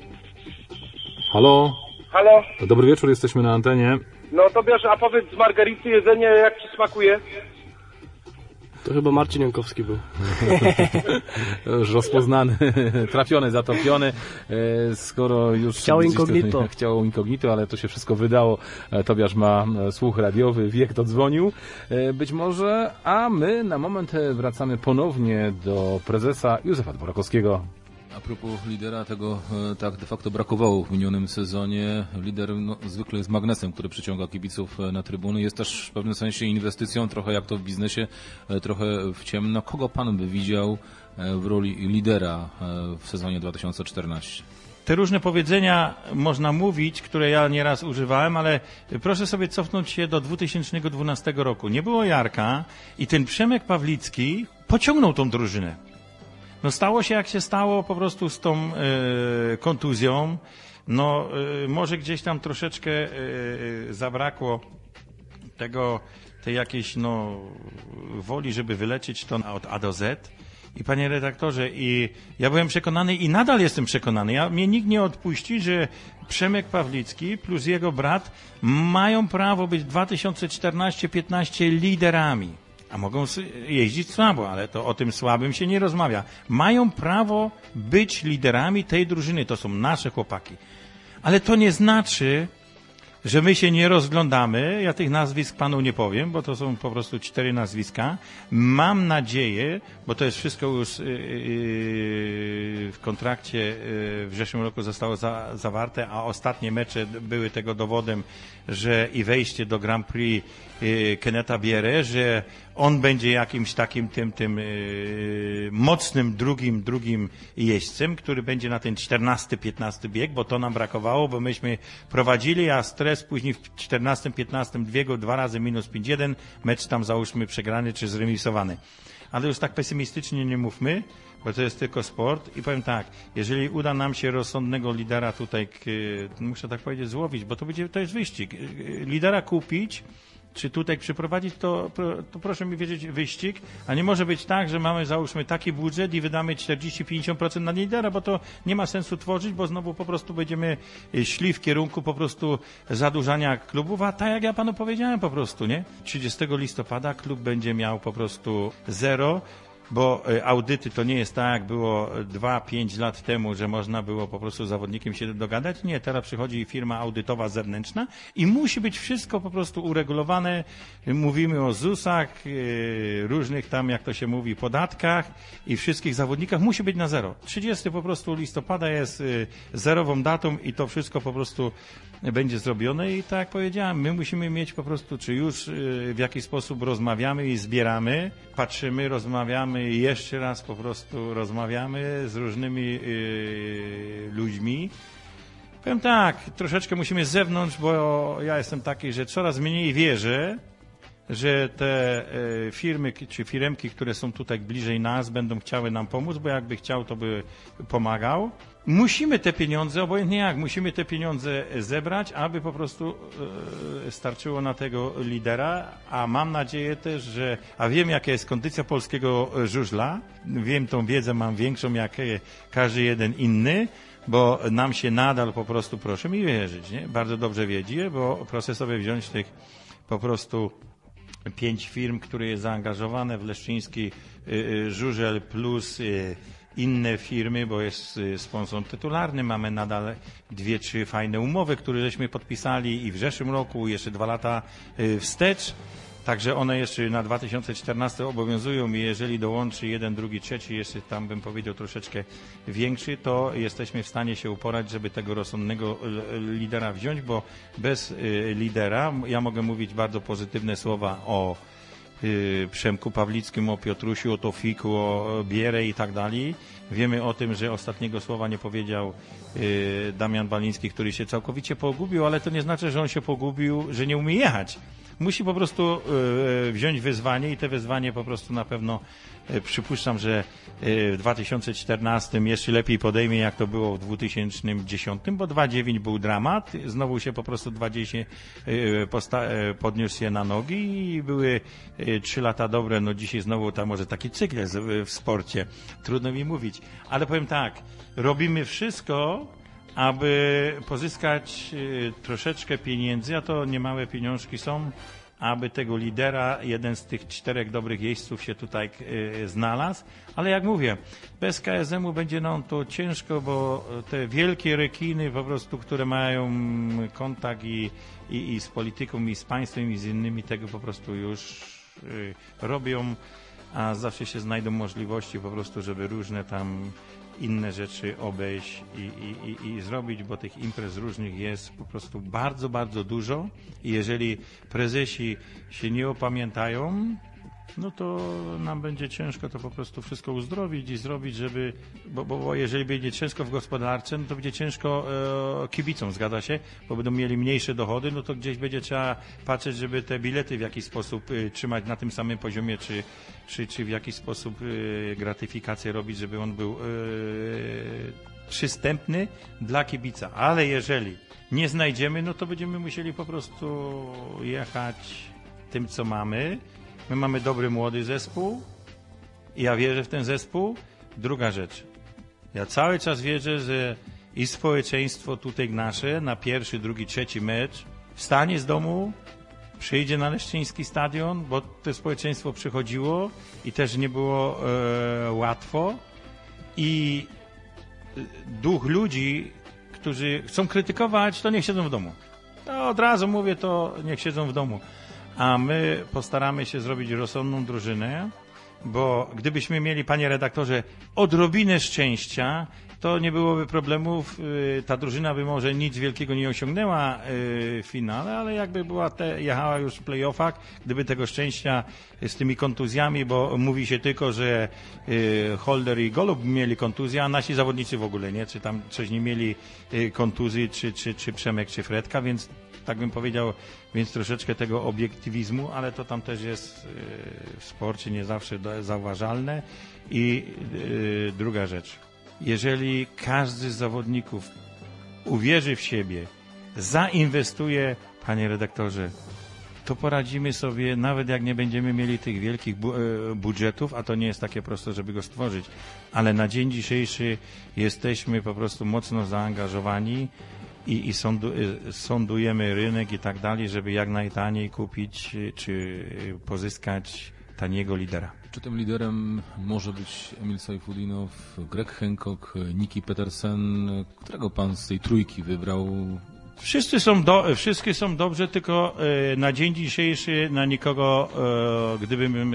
Speaker 3: Halo?
Speaker 10: Halo?
Speaker 3: Dobry wieczór, jesteśmy na antenie.
Speaker 10: No to bierz, a powiedz z margarity jedzenie jak ci smakuje?
Speaker 4: To chyba Marcin Jankowski był.
Speaker 3: Już rozpoznany, trafiony, zatopiony. Skoro już...
Speaker 4: Chciał incognito.
Speaker 3: Chciał incognito, ale to się wszystko wydało. Tobiasz ma słuch radiowy, wie kto dzwonił. Być może, a my na moment wracamy ponownie do prezesa Józefa Dworakowskiego.
Speaker 11: A propos lidera, tego tak de facto brakowało w minionym sezonie. Lider no, zwykle jest magnesem, który przyciąga kibiców na trybuny. Jest też w pewnym sensie inwestycją, trochę jak to w biznesie, trochę w ciemno. Kogo pan by widział w roli lidera w sezonie dwa tysiące czternastym?
Speaker 1: Te różne powiedzenia można mówić, które ja nieraz używałem, ale proszę sobie cofnąć się do dwa tysiące dwunastego roku. Nie było Jarka i ten Przemek Pawlicki pociągnął tą drużynę. No stało się jak się stało po prostu z tą y, kontuzją. No y, może gdzieś tam troszeczkę y, zabrakło tego, tej jakiejś no woli, żeby wyleczyć to od A do Z. I panie redaktorze, i ja byłem przekonany i nadal jestem przekonany, ja, mnie nikt nie odpuści, że Przemek Pawlicki plus jego brat mają prawo być dwa tysiące czternasty piętnaście liderami. A mogą jeździć słabo, ale to o tym słabym się nie rozmawia. Mają prawo być liderami tej drużyny. To są nasze chłopaki. Ale to nie znaczy, że my się nie rozglądamy. Ja tych nazwisk panu nie powiem, bo to są po prostu cztery nazwiska. Mam nadzieję, bo to jest wszystko już w kontrakcie w zeszłym roku zostało za, zawarte, a ostatnie mecze były tego dowodem, że i wejście do Grand Prix Keneta Bierę, że on będzie jakimś takim tym, tym yy, mocnym drugim, drugim jeźdźcem, który będzie na ten czternasty piętnasty bieg, bo to nam brakowało, bo myśmy prowadzili, a stres później w czternastym piętnastym biegu dwa razy minus pięć jeden, mecz tam załóżmy przegrany czy zremisowany. Ale już tak pesymistycznie nie mówmy, bo to jest tylko sport i powiem tak, jeżeli uda nam się rozsądnego lidera tutaj, muszę tak powiedzieć, złowić, bo to będzie, to jest wyścig. Lidera kupić, czy tutaj przyprowadzić, to, to proszę mi wierzyć, wyścig, a nie może być tak, że mamy załóżmy taki budżet i wydamy czterdzieści do pięćdziesięciu procent na lidera, bo to nie ma sensu tworzyć, bo znowu po prostu będziemy szli w kierunku po prostu zadłużania klubów, a tak jak ja panu powiedziałem po prostu, nie? trzydziestego listopada klub będzie miał po prostu zero, bo audyty to nie jest tak, jak było dwa pięć lat temu, że można było po prostu z zawodnikiem się dogadać. Nie, teraz przychodzi firma audytowa zewnętrzna i musi być wszystko po prostu uregulowane. Mówimy o zusach, różnych tam, jak to się mówi, podatkach i wszystkich zawodnikach musi być na zero. trzydziestego po prostu listopada jest zerową datą i to wszystko po prostu będzie zrobione i tak jak powiedziałem, my musimy mieć po prostu, czy już w jakiś sposób rozmawiamy i zbieramy, patrzymy, rozmawiamy i jeszcze raz po prostu rozmawiamy z różnymi yy, ludźmi. Powiem tak, troszeczkę musimy z zewnątrz, bo ja jestem taki, że coraz mniej wierzę, że te y, firmy czy firemki, które są tutaj bliżej nas, będą chciały nam pomóc, bo jakby chciał, to by pomagał. Musimy te pieniądze, obojętnie jak, musimy te pieniądze zebrać, aby po prostu y, starczyło na tego lidera, a mam nadzieję też, że, a wiem jaka jest kondycja polskiego żużla, wiem tą wiedzę, mam większą jak każdy jeden inny, bo nam się nadal po prostu, proszę mi wierzyć, nie? Bardzo dobrze wiedzie, bo proszę sobie wziąć tych po prostu pięć firm, które jest zaangażowane w Leszczyński y, y, żużel plus y, inne firmy, bo jest y, sponsorem tytularnym. Mamy nadal dwie, trzy fajne umowy, które żeśmy podpisali i w zeszłym roku, jeszcze dwa lata y, wstecz. Także one jeszcze na dwa tysiące czternasty obowiązują i jeżeli dołączy jeden, drugi, trzeci, jeszcze tam bym powiedział troszeczkę większy, to jesteśmy w stanie się uporać, żeby tego rozsądnego lidera wziąć, bo bez lidera, ja mogę mówić bardzo pozytywne słowa o Przemku Pawlickim, o Piotrusiu, o Tofiku, o Bierę i tak dalej. Wiemy o tym, że ostatniego słowa nie powiedział Damian Baliński, który się całkowicie pogubił, ale to nie znaczy, że on się pogubił, że nie umie jechać. musi po prostu wziąć wyzwanie i te wyzwanie po prostu na pewno przypuszczam, że w dwa tysiące czternastym jeszcze lepiej podejmie, jak to było w dwa tysiące dziesiątym, bo dwa dziewięć był dramat, znowu się po prostu dwadzieścia podniósł się na nogi i były trzy lata dobre, no dzisiaj znowu tam może taki cykl jest w sporcie, trudno mi mówić, ale powiem tak, robimy wszystko, aby pozyskać troszeczkę pieniędzy, a to niemałe pieniążki są, aby tego lidera, jeden z tych czterech dobrych jeźdźców się tutaj y, znalazł. Ale jak mówię, bez K S M-u będzie nam to ciężko, bo te wielkie rekiny po prostu, które mają kontakt i, i, i z polityką, i z państwem, i z innymi, tego po prostu już y, robią, a zawsze się znajdą możliwości po prostu, żeby różne tam inne rzeczy obejść i, i, i, i zrobić, bo tych imprez różnych jest po prostu bardzo, bardzo dużo i jeżeli prezesi się nie opamiętają, no to nam będzie ciężko to po prostu wszystko uzdrowić i zrobić, żeby, bo, bo, bo jeżeli będzie ciężko w gospodarce, no to będzie ciężko e, kibicom, zgadza się, bo będą mieli mniejsze dochody, no to gdzieś będzie trzeba patrzeć, żeby te bilety w jakiś sposób e, trzymać na tym samym poziomie, czy, czy, czy w jakiś sposób e, gratyfikację robić, żeby on był e, przystępny dla kibica. Ale jeżeli nie znajdziemy, no to będziemy musieli po prostu jechać tym, co mamy. My mamy dobry, młody zespół i ja wierzę w ten zespół. Druga rzecz, ja cały czas wierzę, że i społeczeństwo tutaj nasze na pierwszy, drugi, trzeci mecz wstanie z domu, przyjdzie na Leszczyński stadion, bo to społeczeństwo przychodziło i też nie było e, łatwo i duch ludzi, którzy chcą krytykować, to niech siedzą w domu. To od razu mówię, to niech siedzą w domu. A my postaramy się zrobić rozsądną drużynę, bo gdybyśmy mieli, panie redaktorze, odrobinę szczęścia, to nie byłoby problemów. Ta drużyna by może nic wielkiego nie osiągnęła w finale, ale jakby była te, jechała już w play-offach, gdyby tego szczęścia z tymi kontuzjami, bo mówi się tylko, że Holder i Golub mieli kontuzję, a nasi zawodnicy w ogóle nie, czy tam coś nie mieli kontuzji, czy, czy, czy Przemek, czy Fredka, więc tak bym powiedział, więc troszeczkę tego obiektywizmu, ale to tam też jest w sporcie nie zawsze zauważalne. I yy, druga rzecz, jeżeli każdy z zawodników uwierzy w siebie, zainwestuje, panie redaktorze, to poradzimy sobie, nawet jak nie będziemy mieli tych wielkich bu- budżetów, a to nie jest takie proste, żeby go stworzyć, ale na dzień dzisiejszy jesteśmy po prostu mocno zaangażowani i, i sądu, sądujemy rynek i tak dalej, żeby jak najtaniej kupić czy pozyskać taniego lidera.
Speaker 11: Czy tym liderem może być Emil Sajfudinow, Greg Hancock, Niki Petersen? Którego pan z tej trójki wybrał?
Speaker 1: Wszyscy są, do, wszystkie są dobrze, tylko e, na dzień dzisiejszy na nikogo, e, gdybym e,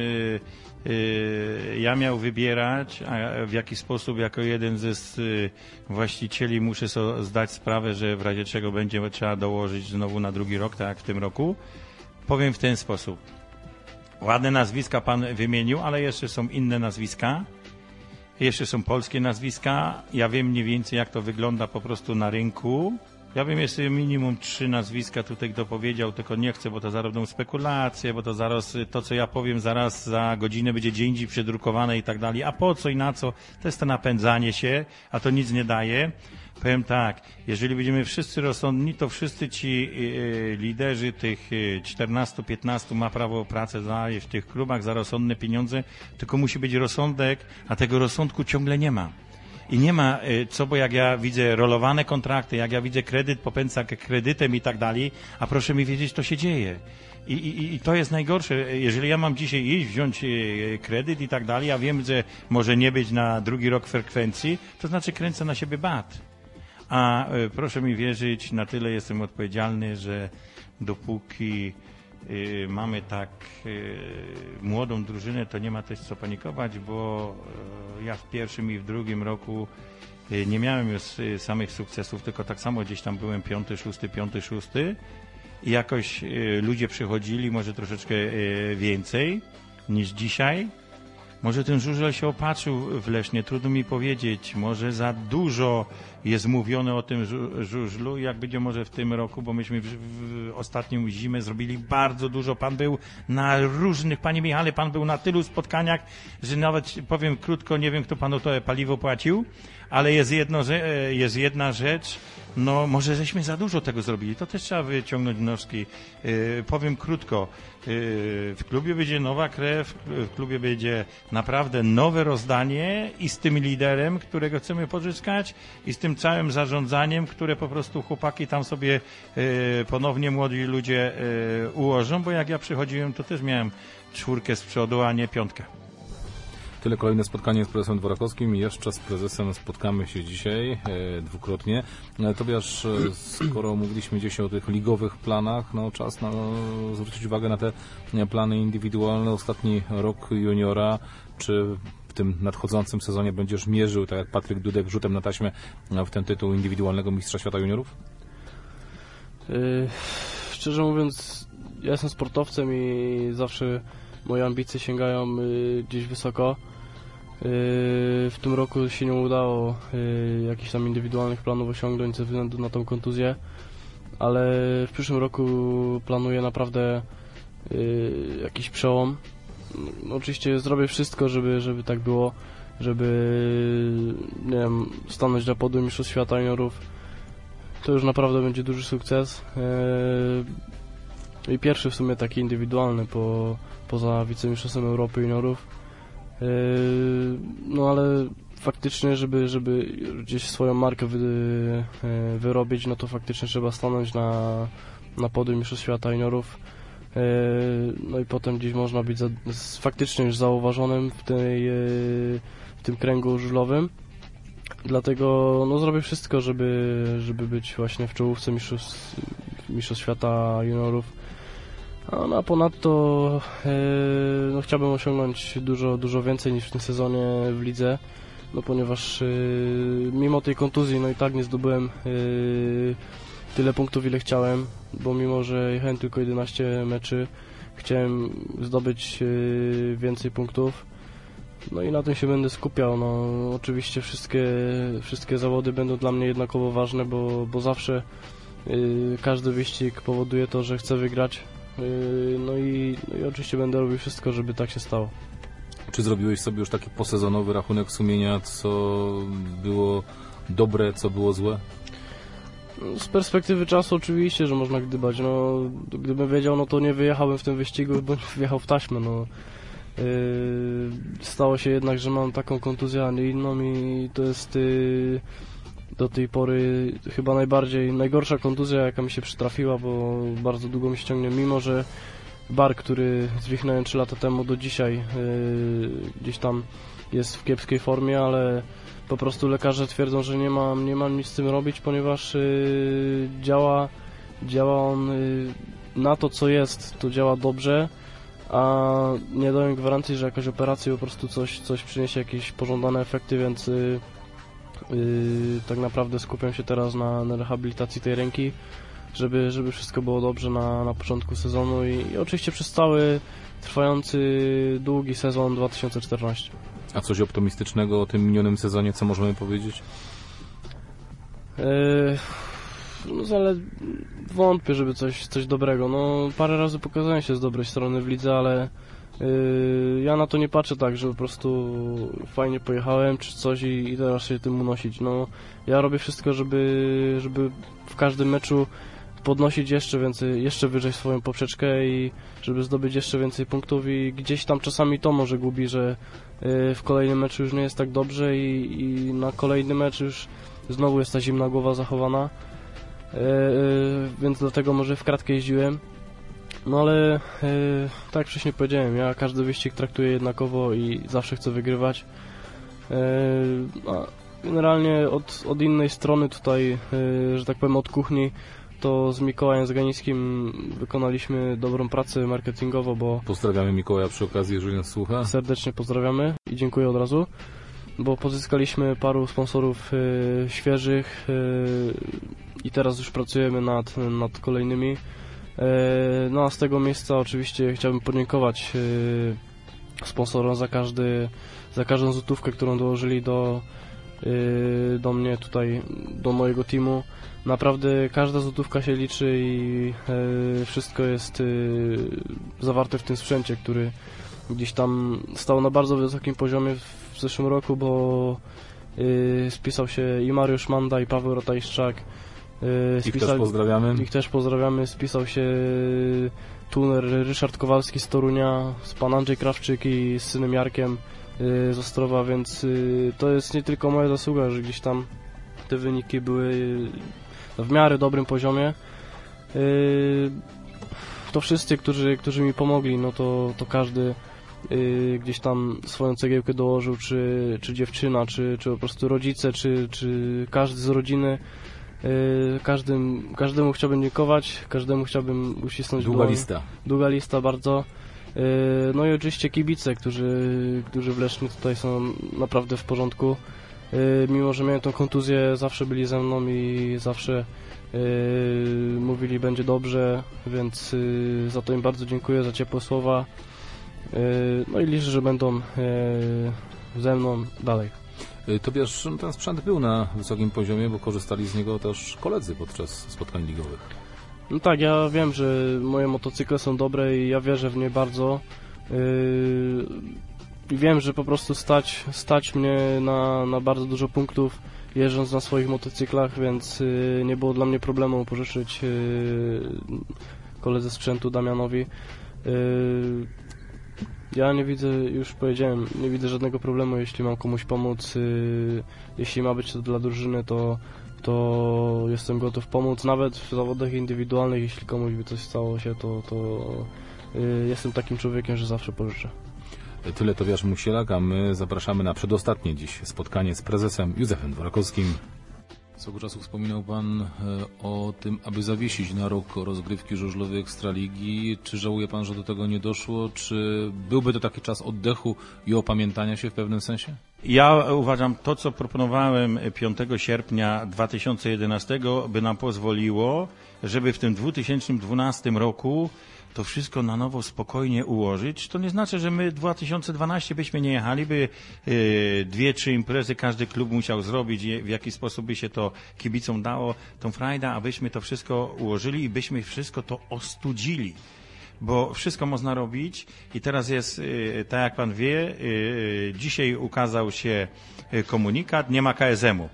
Speaker 1: e, ja miał wybierać, a w jaki sposób jako jeden ze z, e, właścicieli muszę so zdać sprawę, że w razie czego będzie trzeba dołożyć znowu na drugi rok, tak jak w tym roku, powiem w ten sposób. Ładne nazwiska pan wymienił, ale jeszcze są inne nazwiska. Jeszcze są polskie nazwiska. Ja wiem mniej więcej, jak to wygląda po prostu na rynku. Ja bym jeszcze minimum trzy nazwiska tutaj dopowiedział, tylko nie chcę, bo to zaraz będą spekulacje, bo to zaraz, to co ja powiem zaraz za godzinę będzie gdzie indziej przedrukowane i tak dalej. A po co i na co? To jest to napędzanie się, a to nic nie daje. Powiem tak, jeżeli będziemy wszyscy rozsądni, to wszyscy ci y, liderzy tych czternastu piętnastu ma prawo pracę znaleźć w tych klubach za rozsądne pieniądze, tylko musi być rozsądek, a tego rozsądku ciągle nie ma. I nie ma y, co, bo jak ja widzę rolowane kontrakty, jak ja widzę kredyt popędza kredytem i tak dalej, a proszę mi wiedzieć, to się dzieje. I, i, I to jest najgorsze. Jeżeli ja mam dzisiaj iść, wziąć kredyt i tak dalej, a wiem, że może nie być na drugi rok frekwencji, to znaczy kręcę na siebie bat. A y, proszę mi wierzyć, na tyle jestem odpowiedzialny, że dopóki y, mamy tak y, młodą drużynę, to nie ma też co panikować, bo y, ja w pierwszym i w drugim roku y, nie miałem już y, samych sukcesów, tylko tak samo gdzieś tam byłem piąty, szósty, piąty, szósty i jakoś y, ludzie przychodzili, może troszeczkę y, więcej niż dzisiaj. Może ten żużel się opatrzył w Lesznie, trudno mi powiedzieć. Może za dużo jest mówione o tym żu- żużlu, jak będzie może w tym roku, bo myśmy w, w ostatnią zimę zrobili bardzo dużo. Pan był na różnych, panie Michale, pan był na tylu spotkaniach, że nawet, powiem krótko, nie wiem, kto panu to paliwo płacił, ale jest, jedno, jest jedna rzecz, no może żeśmy za dużo tego zrobili, to też trzeba wyciągnąć wnioski. Yy, powiem krótko, yy, w klubie będzie nowa krew, w klubie będzie naprawdę nowe rozdanie i z tym liderem, którego chcemy pozyskać, i z tym całym zarządzaniem, które po prostu chłopaki tam sobie yy, ponownie młodzi ludzie yy, ułożą, bo jak ja przychodziłem, to też miałem czwórkę z przodu, a nie piątkę.
Speaker 3: Tyle kolejne spotkanie z prezesem Dworakowskim. Jeszcze z prezesem spotkamy się dzisiaj e, dwukrotnie. E, Tobiasz, e, skoro mówiliśmy gdzieś o tych ligowych planach, no czas na, zwrócić uwagę na te plany indywidualne. Ostatni rok juniora, czy w tym nadchodzącym sezonie będziesz mierzył, tak jak Patryk Dudek, rzutem na taśmę w ten tytuł indywidualnego Mistrza Świata Juniorów?
Speaker 4: Yy, szczerze mówiąc, ja jestem sportowcem i zawsze moje ambicje sięgają yy, gdzieś wysoko. Yy, w tym roku się nie udało yy, jakichś tam indywidualnych planów osiągnąć ze względu na tą kontuzję, ale w przyszłym roku planuję naprawdę yy, jakiś przełom. No, oczywiście zrobię wszystko, żeby, żeby tak było, żeby nie wiem, stanąć na podium Mistrzostw Świata Juniorów. To już naprawdę będzie duży sukces. Yy, I pierwszy w sumie taki indywidualny po, poza wicemistrzostwem Europy Juniorów. Yy, no ale faktycznie, żeby, żeby gdzieś swoją markę wy, yy, wyrobić, no to faktycznie trzeba stanąć na, na podium Mistrzostw Świata Juniorów. Yy, no i potem gdzieś można być za, z, faktycznie już zauważonym w, tej, yy, w tym kręgu żużlowym. Dlatego no, zrobię wszystko, żeby, żeby być właśnie w czołówce Mistrzostw, Mistrzostw Świata Juniorów. A, no, a ponadto e, no, chciałbym osiągnąć dużo, dużo więcej niż w tym sezonie w lidze, no, ponieważ e, mimo tej kontuzji no i tak nie zdobyłem e, tyle punktów, ile chciałem, bo mimo, że jechałem tylko jedenaście meczy, chciałem zdobyć e, więcej punktów. No i na tym się będę skupiał. No, oczywiście wszystkie, wszystkie zawody będą dla mnie jednakowo ważne, bo, bo zawsze y, każdy wyścig powoduje to, że chcę wygrać. Y, no, i, no i oczywiście będę robił wszystko, żeby tak się stało.
Speaker 3: Czy zrobiłeś sobie już taki posezonowy rachunek sumienia, co było dobre, co było złe?
Speaker 4: Z perspektywy czasu oczywiście, że można gdybać. No, gdybym wiedział, no to nie wyjechałbym w tym wyścigu, bym wjechał w taśmę. No. Yy, stało się jednak, że mam taką kontuzję, a nie inną i to jest yy, do tej pory chyba najbardziej, najgorsza kontuzja, jaka mi się przytrafiła, bo bardzo długo mi się ciągnie, mimo że bark, który zwichnąłem trzy lata temu, do dzisiaj yy, gdzieś tam jest w kiepskiej formie, ale po prostu lekarze twierdzą, że nie mam, nie mam nic z tym robić, ponieważ yy, działa, działa on yy, na to, co jest, to działa dobrze, a nie dają gwarancji, że jakaś operacja po prostu coś, coś przyniesie jakieś pożądane efekty, więc yy, yy, tak naprawdę skupiam się teraz na, na rehabilitacji tej ręki, żeby, żeby wszystko było dobrze na, na początku sezonu i, i oczywiście przez cały trwający długi sezon dwa tysiące czternasty.
Speaker 3: A coś optymistycznego o tym minionym sezonie, co możemy powiedzieć?
Speaker 4: Yy, no ale wątpię, żeby coś, coś dobrego. No, parę razy pokazałem się z dobrej strony w lidze, ale yy, ja na to nie patrzę tak, że po prostu fajnie pojechałem czy coś i, i teraz się tym unosić. No, ja robię wszystko, żeby, żeby w każdym meczu podnosić jeszcze więcej, jeszcze wyżej swoją poprzeczkę i żeby zdobyć jeszcze więcej punktów i gdzieś tam czasami to może gubi, że yy, w kolejnym meczu już nie jest tak dobrze i, i na kolejny mecz już znowu jest ta zimna głowa zachowana. Yy, więc dlatego może w kratkę jeździłem, no ale yy, tak jak wcześniej powiedziałem, ja każdy wyścig traktuję jednakowo i zawsze chcę wygrywać. Yy, a generalnie od, od innej strony tutaj, yy, że tak powiem od kuchni, to z Mikołajem Zganiskim wykonaliśmy dobrą pracę marketingową, bo...
Speaker 3: Pozdrawiamy Mikołaja przy okazji, jeżeli nas słucha.
Speaker 4: Serdecznie pozdrawiamy i dziękuję od razu, bo pozyskaliśmy paru sponsorów yy, świeżych yy, i teraz już pracujemy nad, nad kolejnymi. Yy, no a z tego miejsca oczywiście chciałbym podziękować yy, sponsorom za każdy, za każdą złotówkę, którą dołożyli do, yy, do mnie tutaj, do mojego teamu. Naprawdę każda złotówka się liczy i yy, wszystko jest yy, zawarte w tym sprzęcie, który gdzieś tam stał na bardzo wysokim poziomie w zeszłym roku, bo yy, spisał się i Mariusz Manda, i Paweł Rotajszczak. Yy,
Speaker 3: ich też pozdrawiamy.
Speaker 4: Ich też pozdrawiamy. Spisał się yy, tuner Ryszard Kowalski z Torunia, z pan Andrzej Krawczyk i z synem Jarkiem yy, z Ostrowa, więc yy, to jest nie tylko moja zasługa, że gdzieś tam te wyniki były yy, w miarę dobrym poziomie. Yy, to wszyscy, którzy, którzy mi pomogli, no to, to każdy yy, gdzieś tam swoją cegiełkę dołożył, czy, czy dziewczyna, czy, czy po prostu rodzice, czy, czy każdy z rodziny. Yy, każdym, każdemu chciałbym dziękować, każdemu chciałbym uścisnąć
Speaker 3: długa
Speaker 4: dłoń.
Speaker 3: lista.
Speaker 4: Długa lista bardzo. Yy, no i oczywiście kibice, którzy, którzy w Lesznie tutaj są naprawdę w porządku. Yy, mimo że miałem tą kontuzję, zawsze byli ze mną i zawsze yy, mówili będzie dobrze, więc yy, za to im bardzo dziękuję, za ciepłe słowa. Yy, no i liczę, że będą yy, ze mną dalej.
Speaker 3: Tobiasz, ten sprzęt był na wysokim poziomie, bo korzystali z niego też koledzy podczas spotkań ligowych.
Speaker 4: No tak, ja wiem, że moje motocykle są dobre i ja wierzę w nie bardzo. Yy, wiem, że po prostu stać, stać mnie na, na bardzo dużo punktów jeżdżąc na swoich motocyklach, więc yy, nie było dla mnie problemu pożyczyć yy, koledze sprzętu Damianowi. Yy, Ja nie widzę, już powiedziałem, nie widzę żadnego problemu, jeśli mam komuś pomóc, yy, jeśli ma być to dla drużyny, to, to jestem gotów pomóc, nawet w zawodach indywidualnych, jeśli komuś by coś stało się, to, to yy, jestem takim człowiekiem, że zawsze pożyczę.
Speaker 3: Tyle Tobiasz Musielak, a my zapraszamy na przedostatnie dziś spotkanie z prezesem Józefem Dworakowskim.
Speaker 11: Swego czasu wspominał Pan o tym, aby zawiesić na rok rozgrywki żużlowej Ekstraligi. Czy żałuje Pan, że do tego nie doszło? Czy byłby to taki czas oddechu i opamiętania się w pewnym sensie?
Speaker 1: Ja uważam, to co proponowałem piątego sierpnia dwa tysiące jedenastego by nam pozwoliło, żeby w tym dwa tysiące dwunastym roku to wszystko na nowo spokojnie ułożyć. To nie znaczy, że my dwa tysiące dwunastym byśmy nie jechali, by yy, dwie, trzy imprezy każdy klub musiał zrobić, w jaki sposób by się to kibicom dało, tą frajdę, abyśmy to wszystko ułożyli i byśmy wszystko to ostudzili. Bo wszystko można robić i teraz jest, yy, tak jak pan wie, yy, dzisiaj ukazał się komunikat, nie ma K S M u.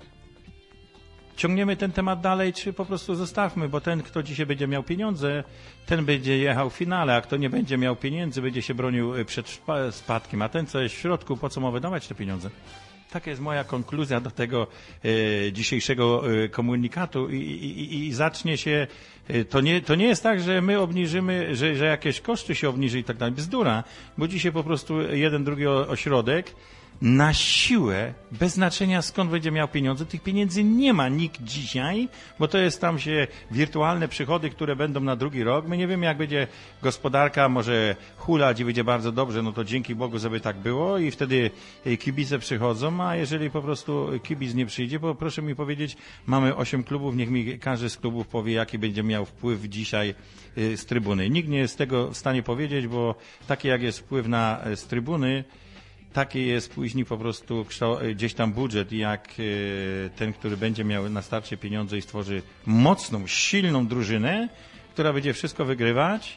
Speaker 1: Ciągniemy ten temat dalej, czy po prostu zostawmy, bo ten, kto dzisiaj będzie miał pieniądze, ten będzie jechał w finale, a kto nie będzie miał pieniędzy, będzie się bronił przed spadkiem, a ten, co jest w środku, po co ma wydawać te pieniądze? Taka jest moja konkluzja do tego e, dzisiejszego e, komunikatu i, i, i zacznie się, e, to, nie, to nie jest tak, że my obniżymy, że, że jakieś koszty się obniży i tak dalej, bzdura, bo dzisiaj po prostu jeden, drugi ośrodek na siłę, bez znaczenia skąd będzie miał pieniądze, tych pieniędzy nie ma nikt dzisiaj, bo to jest tam się wirtualne przychody, które będą na drugi rok. My nie wiemy, jak będzie gospodarka, może hulać i będzie bardzo dobrze, no to dzięki Bogu, żeby tak było i wtedy kibice przychodzą, a jeżeli po prostu kibic nie przyjdzie, bo proszę mi powiedzieć, mamy osiem klubów, niech mi każdy z klubów powie, jaki będzie miał wpływ dzisiaj z trybuny. Nikt nie jest tego w stanie powiedzieć, bo taki jak jest wpływ na z trybuny, taki jest później po prostu gdzieś tam budżet, jak ten, który będzie miał na starcie pieniądze i stworzy mocną, silną drużynę, która będzie wszystko wygrywać,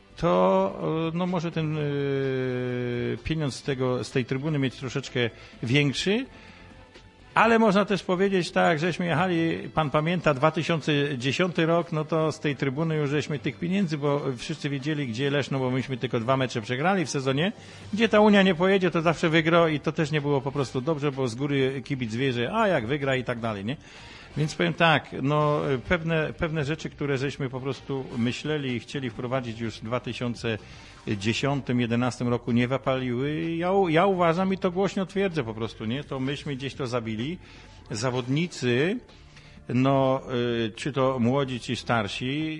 Speaker 1: to no może ten pieniądz z, tego, z tej trybuny mieć troszeczkę większy. Ale można też powiedzieć tak, żeśmy jechali, pan pamięta, dwa tysiące dziesiąty rok, no to z tej trybuny już żeśmy tych pieniędzy, bo wszyscy wiedzieli, gdzie Leszno, bo myśmy tylko dwa mecze przegrali w sezonie. Gdzie ta Unia nie pojedzie, to zawsze wygra i to też nie było po prostu dobrze, bo z góry kibic wie, że a jak wygra i tak dalej, nie? Więc powiem tak, no pewne, pewne rzeczy, które żeśmy po prostu myśleli i chcieli wprowadzić już w dwa tysiące dziesiątym, jedenastym roku nie wypaliły. Ja, ja uważam i to głośno twierdzę po prostu, nie? To myśmy gdzieś to zabili. Zawodnicy, no y, czy to młodzi, czy starsi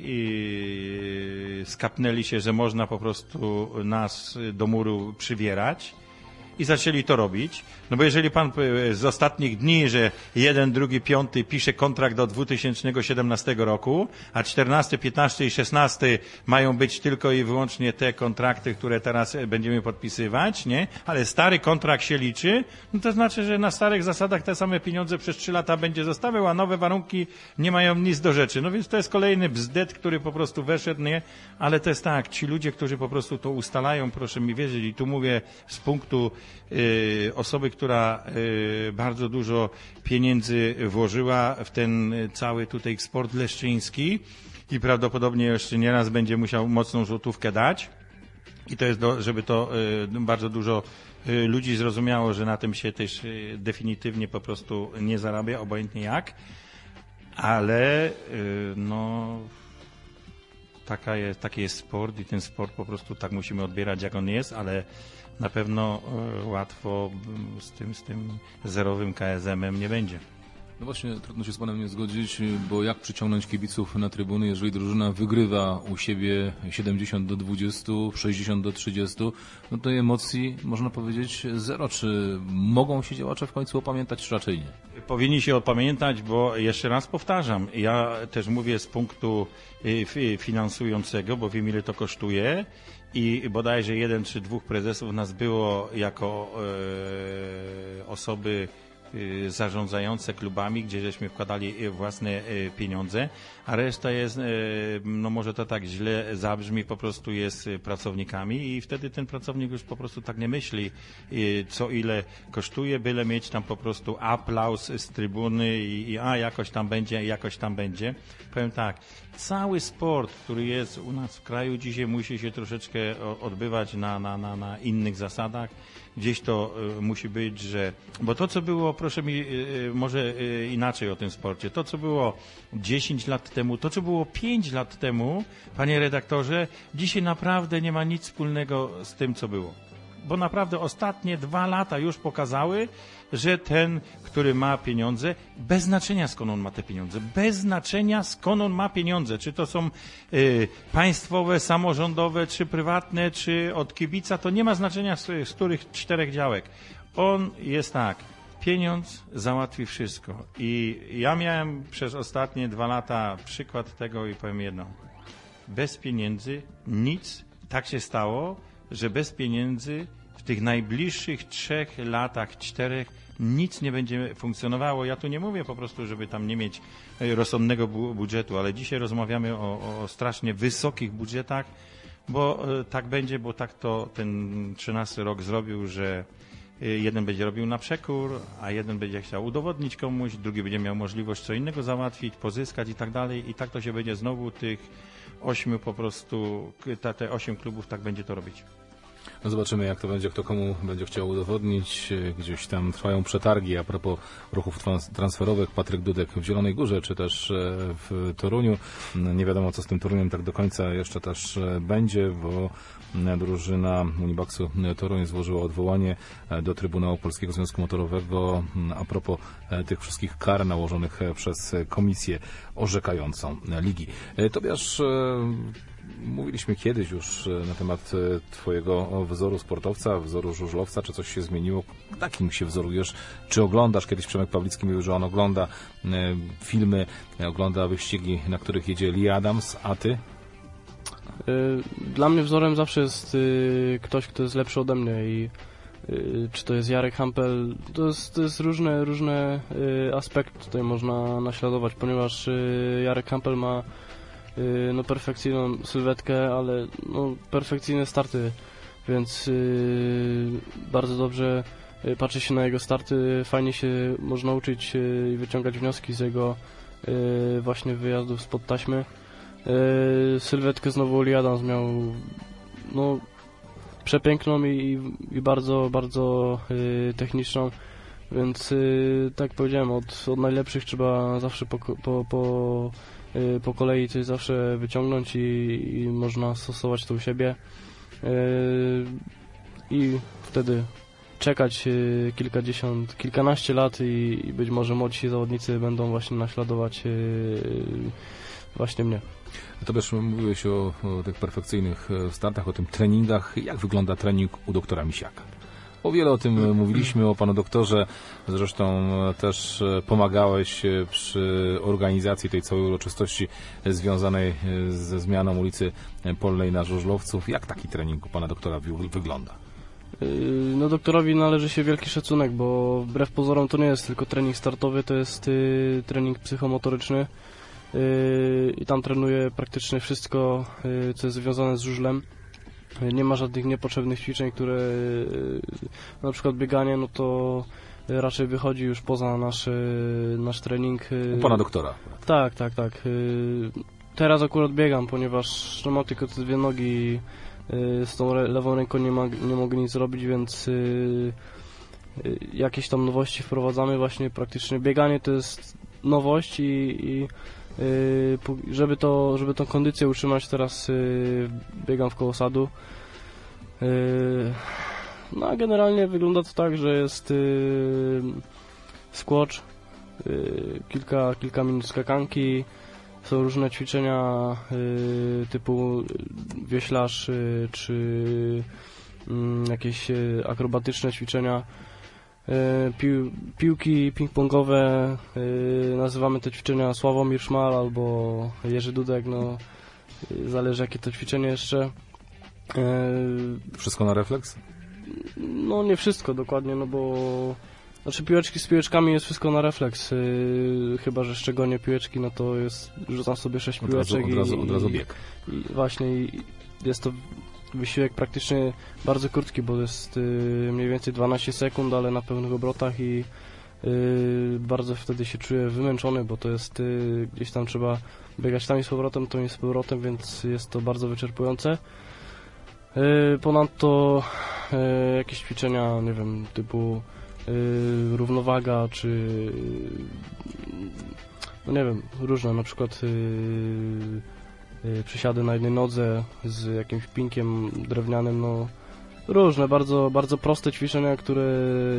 Speaker 1: y, skapnęli się, że można po prostu nas do muru przybierać. i zaczęli to robić. No bo jeżeli pan z ostatnich dni, że jeden, drugi, piąty pisze kontrakt do dwa tysiące siedemnastego roku, a czternasty, piętnasty i szesnasty mają być tylko i wyłącznie te kontrakty, które teraz będziemy podpisywać, nie? Ale stary kontrakt się liczy, no to znaczy, że na starych zasadach te same pieniądze przez trzy lata będzie zostawiał, a nowe warunki nie mają nic do rzeczy. No więc to jest kolejny bzdet, który po prostu weszedł, nie? Ale to jest tak, ci ludzie, którzy po prostu to ustalają, proszę mi wierzyć, i tu mówię z punktu y, osoby, która y, bardzo dużo pieniędzy włożyła w ten cały tutaj sport leszczyński i prawdopodobnie jeszcze nieraz będzie musiał mocną złotówkę dać. I to jest, do, żeby to y, bardzo dużo y, ludzi zrozumiało, że na tym się też y, definitywnie po prostu nie zarabia, obojętnie jak. Ale y, no taka jest, taki jest sport i ten sport po prostu tak musimy odbierać, jak on jest, ale na pewno y, łatwo z tym, z tym zerowym K S M-em nie będzie.
Speaker 11: No właśnie, trudno się z panem nie zgodzić, bo jak przyciągnąć kibiców na trybuny, jeżeli drużyna wygrywa u siebie siedemdziesiąt do dwudziestu, sześćdziesiąt do trzydziestu, no to emocji, można powiedzieć, zero. Czy mogą się działacze w końcu opamiętać, czy raczej nie?
Speaker 1: Powinni się opamiętać, bo jeszcze raz powtarzam, ja też mówię z punktu finansującego, bo wiem, ile to kosztuje i bodajże jeden czy dwóch prezesów nas było jako e, osoby zarządzające klubami, gdzie żeśmy wkładali własne pieniądze, a reszta jest, no może to tak źle zabrzmi, po prostu jest pracownikami i wtedy ten pracownik już po prostu tak nie myśli, co ile kosztuje, byle mieć tam po prostu aplauz z trybuny i, i a jakoś tam będzie, jakoś tam będzie. Powiem tak, cały sport, który jest u nas w kraju dzisiaj musi się troszeczkę odbywać na, na, na, na innych zasadach. Gdzieś to y, musi być, że... Bo to, co było, proszę mi y, może y, inaczej o tym sporcie, to, co było dziesięć lat temu, to, co było pięć lat temu, panie redaktorze, dzisiaj naprawdę nie ma nic wspólnego z tym, co było. Bo naprawdę ostatnie dwa lata już pokazały, że ten, który ma pieniądze, bez znaczenia skąd on ma te pieniądze, bez znaczenia skąd on ma pieniądze, czy to są y, państwowe, samorządowe, czy prywatne, czy od kibica, to nie ma znaczenia z, z których czterech działek. On jest tak, pieniądz załatwi wszystko. I ja miałem przez ostatnie dwa lata przykład tego i powiem jedno. Bez pieniędzy nic, tak się stało, że bez pieniędzy w tych najbliższych trzech latach, czterech, nic nie będzie funkcjonowało. Ja tu nie mówię po prostu, żeby tam nie mieć rozsądnego bu- budżetu, ale dzisiaj rozmawiamy o, o strasznie wysokich budżetach, bo e, tak będzie, bo tak to ten trzynasty rok zrobił, że e, jeden będzie robił na przekór, a jeden będzie chciał udowodnić komuś, drugi będzie miał możliwość co innego załatwić, pozyskać i tak dalej. I tak to się będzie znowu tych ośmiu po prostu, te, te osiem klubów tak będzie to robić.
Speaker 3: No zobaczymy, jak to będzie, kto komu będzie chciał udowodnić. Gdzieś tam trwają przetargi a propos ruchów trans- transferowych. Patryk Dudek w Zielonej Górze, czy też w Toruniu. Nie wiadomo, co z tym Toruniem tak do końca jeszcze też będzie, bo drużyna Unibaxu Toruń złożyła odwołanie do Trybunału Polskiego Związku Motorowego a propos tych wszystkich kar nałożonych przez komisję orzekającą ligi. Tobiasz, mówiliśmy kiedyś już na temat twojego wzoru sportowca, wzoru żużlowca, czy coś się zmieniło? Takim się wzorujesz? Czy oglądasz? Kiedyś Przemek Pawlicki mówił, że on ogląda filmy, ogląda wyścigi, na których jedzie Lee Adams, a ty?
Speaker 4: Dla mnie wzorem zawsze jest ktoś, kto jest lepszy ode mnie i czy to jest Jarek Hampel, to jest, to jest różne, różne aspekty tutaj można naśladować, ponieważ Jarek Hampel ma no, perfekcyjną sylwetkę, ale no, perfekcyjne starty, więc yy, bardzo dobrze patrzy się na jego starty, fajnie się można uczyć yy, i wyciągać wnioski z jego yy, właśnie wyjazdów spod taśmy. Yy, sylwetkę znowu Lee Adams miał no, przepiękną i, i bardzo, bardzo yy, techniczną, więc yy, tak jak powiedziałem, od, od najlepszych trzeba zawsze po, po, po po kolei coś zawsze wyciągnąć i, i można stosować to u siebie yy, i wtedy czekać yy, kilkadziesiąt, kilkanaście lat i, i być może młodsi zawodnicy będą właśnie naśladować yy, właśnie mnie.
Speaker 3: To też mówiłeś o, o tych perfekcyjnych startach, o tym treningach. Jak wygląda trening u doktora Misiaka? O wiele o tym mówiliśmy, o panu doktorze. Zresztą też pomagałeś przy organizacji tej całej uroczystości związanej ze zmianą ulicy Polnej na Żużlowców. Jak taki trening u pana doktora wygląda?
Speaker 4: No doktorowi należy się wielki szacunek, bo wbrew pozorom to nie jest tylko trening startowy, to jest y, trening psychomotoryczny y, i tam trenuje praktycznie wszystko, y, co jest związane z żużlem. Y, nie ma żadnych niepotrzebnych ćwiczeń, które y, na przykład bieganie, no to raczej wychodzi już poza nasz, y, nasz trening. Y,
Speaker 3: u pana doktora?
Speaker 4: Tak, tak, tak. Y, teraz akurat biegam, ponieważ no, mam tylko te dwie nogi. Z tą lewą ręką nie, ma, nie mogę nic zrobić, więc yy, yy, jakieś tam nowości wprowadzamy. Właśnie praktycznie bieganie to jest nowość i, i yy, żeby, to, żeby tą kondycję utrzymać, teraz yy, biegam w koło sadu. Yy, no a generalnie wygląda to tak, że jest yy, squash, yy, kilka, kilka minut skakanki. Są różne ćwiczenia y, typu wioślarz y, czy y, jakieś y, akrobatyczne ćwiczenia. Y, pił, piłki ping-pongowe, y, nazywamy te ćwiczenia Sławomir Szmal albo Jerzy Dudek, no y, zależy jakie to ćwiczenie jeszcze.
Speaker 3: Y, wszystko na refleks?
Speaker 4: No nie wszystko dokładnie, no bo znaczy piłeczki z piłeczkami jest wszystko na refleks, yy, chyba że szczególnie piłeczki, no to jest, rzucam sobie sześć
Speaker 3: od
Speaker 4: piłeczek
Speaker 3: razu, od razu, od razu bieg.
Speaker 4: I, i właśnie i jest to wysiłek praktycznie bardzo krótki, bo jest yy, mniej więcej dwanaście sekund, ale na pełnych obrotach i yy, bardzo wtedy się czuję wymęczony, bo to jest yy, gdzieś tam trzeba biegać tam i z powrotem, to i z powrotem, więc jest to bardzo wyczerpujące. Yy, ponadto yy, jakieś ćwiczenia, nie wiem, typu Yy, równowaga, czy yy, no nie wiem, różne, na przykład yy, yy, przysiady na jednej nodze z jakimś pinkiem drewnianym, no różne, bardzo, bardzo proste ćwiczenia, które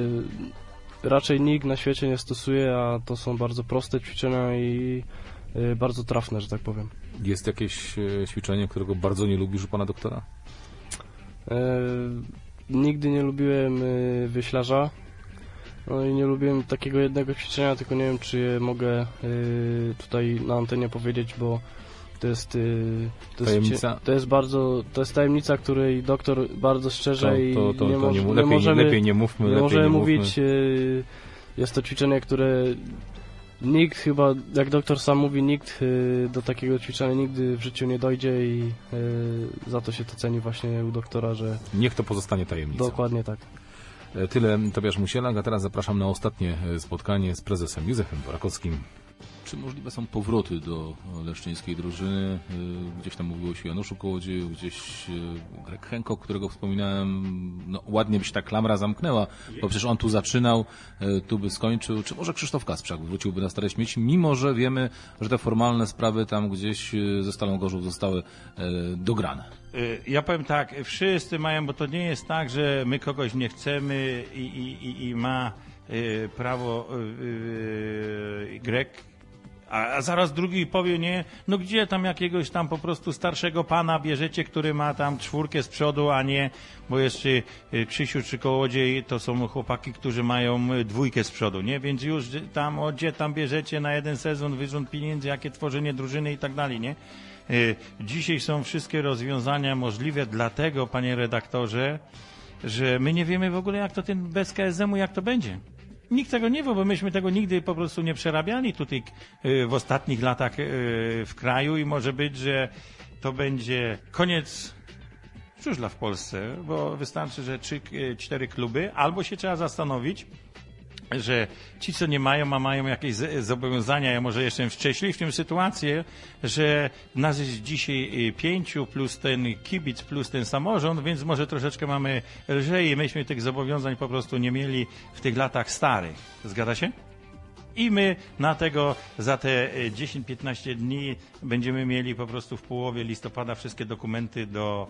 Speaker 4: raczej nikt na świecie nie stosuje, a to są bardzo proste ćwiczenia i yy, bardzo trafne, że tak powiem.
Speaker 3: Jest jakieś yy, ćwiczenie, którego bardzo nie lubisz u pana doktora?
Speaker 4: Yy, nigdy nie lubiłem yy, wioślarza. No i nie lubiłem takiego jednego ćwiczenia, tylko nie wiem, czy je mogę y, tutaj na antenie powiedzieć, bo to jest, y, to,
Speaker 3: tajemnica?
Speaker 4: jest to jest bardzo, to jest tajemnica, której doktor bardzo szczerze
Speaker 3: to,
Speaker 4: i
Speaker 3: to, to,
Speaker 4: nie,
Speaker 3: to
Speaker 4: moż,
Speaker 3: nie,
Speaker 4: nie
Speaker 3: lepiej,
Speaker 4: możemy,
Speaker 3: lepiej nie mówmy,
Speaker 4: nie
Speaker 3: lepiej
Speaker 4: możemy
Speaker 3: nie
Speaker 4: mówić,
Speaker 3: mówmy.
Speaker 4: Y, jest to ćwiczenie, które nikt chyba, jak doktor sam mówi, nikt y, do takiego ćwiczenia nigdy w życiu nie dojdzie i y, za to się to ceni właśnie u doktora, że...
Speaker 3: Niech to pozostanie tajemnicą.
Speaker 4: Dokładnie tak.
Speaker 3: Tyle Tobiasz Musielak, a teraz zapraszam na ostatnie spotkanie z prezesem Józefem Borakowskim.
Speaker 11: Czy możliwe są powroty do leszczyńskiej drużyny? Gdzieś tam mówiło się o Januszu Kołodzieju, gdzieś Greg Hancock, którego wspominałem, no ładnie by się ta klamra zamknęła, bo przecież on tu zaczynał, tu by skończył. Czy może Krzysztof Kasprzak wróciłby na Stare Śmieci, mimo że wiemy, że te formalne sprawy tam gdzieś ze Stalą Gorzów zostały dograne?
Speaker 1: Ja powiem tak, wszyscy mają, bo to nie jest tak, że my kogoś nie chcemy i, i, i ma y, prawo y, y, Greg, a, a zaraz drugi powie, nie, no gdzie tam jakiegoś tam po prostu starszego pana bierzecie, który ma tam czwórkę z przodu, a nie, bo jeszcze y, Krzysiu czy Kołodziej to są chłopaki, którzy mają dwójkę z przodu, nie, więc już tam, o, gdzie tam bierzecie na jeden sezon wyrząd pieniędzy, jakie tworzenie drużyny i tak dalej, nie. Dzisiaj są wszystkie rozwiązania możliwe, dlatego, panie redaktorze, że my nie wiemy w ogóle, jak to ten bez K S M-u, jak to będzie. Nikt tego nie wie, bo myśmy tego nigdy po prostu nie przerabiali tutaj w ostatnich latach w kraju i może być, że to będzie koniec żużla w Polsce, bo wystarczy, że trzy, cztery kluby, albo się trzeba zastanowić, że ci, co nie mają, a mają jakieś zobowiązania, a może jeszcze wcześniej, w tym sytuację, że nas jest dzisiaj pięciu, plus ten kibic, plus ten samorząd, więc może troszeczkę mamy lżej i myśmy tych zobowiązań po prostu nie mieli w tych latach starych. Zgadza się? I my na tego za te dziesięć piętnaście dni będziemy mieli po prostu w połowie listopada wszystkie dokumenty do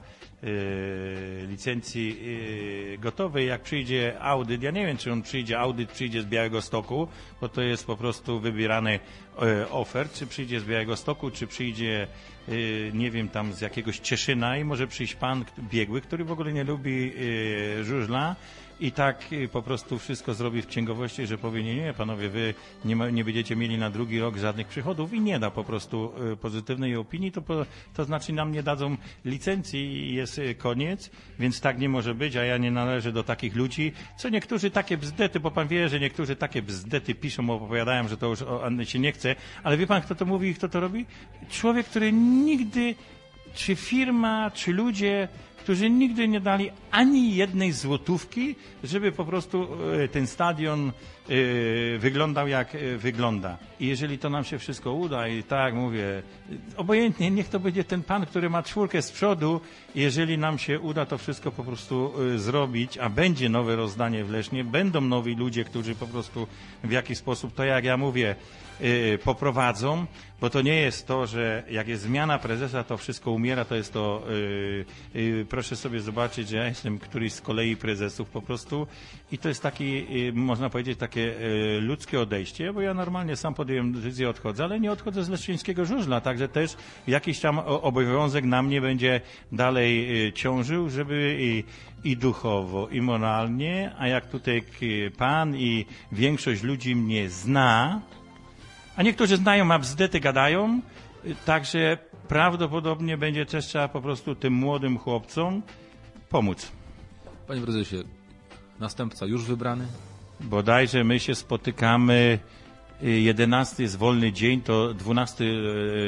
Speaker 1: y, licencji y, gotowej. Jak przyjdzie audyt, ja nie wiem, czy on przyjdzie, audyt przyjdzie z Białegostoku, bo to jest po prostu wybierany y, ofert, czy przyjdzie z Białegostoku, czy przyjdzie, y, nie wiem, tam z jakiegoś Cieszyna i może przyjść pan biegły, który w ogóle nie lubi y, żużla, i tak po prostu wszystko zrobi w księgowości, że powie, nie, nie, panowie, wy nie, ma, nie będziecie mieli na drugi rok żadnych przychodów i nie da po prostu pozytywnej opinii, to, po, to znaczy nam nie dadzą licencji i jest koniec, więc tak nie może być, a ja nie należę do takich ludzi, co niektórzy takie bzdety, bo pan wie, że niektórzy takie bzdety piszą, opowiadają, że to już o, się nie chce, ale wie pan, kto to mówi i kto to robi? Człowiek, który nigdy, czy firma, czy ludzie, którzy nigdy nie dali ani jednej złotówki, żeby po prostu ten stadion wyglądał jak wygląda. I jeżeli to nam się wszystko uda i tak mówię, obojętnie, niech to będzie ten pan, który ma czwórkę z przodu, jeżeli nam się uda to wszystko po prostu zrobić, a będzie nowe rozdanie w Lesznie, będą nowi ludzie, którzy po prostu w jakiś sposób, to jak ja mówię, poprowadzą, bo to nie jest to, że jak jest zmiana prezesa, to wszystko umiera, to jest to, yy, yy, proszę sobie zobaczyć, że ja jestem któryś z kolei prezesów po prostu i to jest taki, yy, można powiedzieć, takie yy, ludzkie odejście, bo ja normalnie sam podjąłem decyzję, odchodzę, ale nie odchodzę z leszczyńskiego żużla, także też jakiś tam obowiązek na mnie będzie dalej yy, ciążył, żeby i, i duchowo, i moralnie, a jak tutaj pan i większość ludzi mnie zna, a niektórzy znają, a bzdety gadają, także prawdopodobnie będzie też trzeba po prostu tym młodym chłopcom pomóc.
Speaker 11: Panie prezesie, następca już wybrany?
Speaker 1: Bodajże my się spotykamy, jedenasty jest wolny dzień, to dwunasty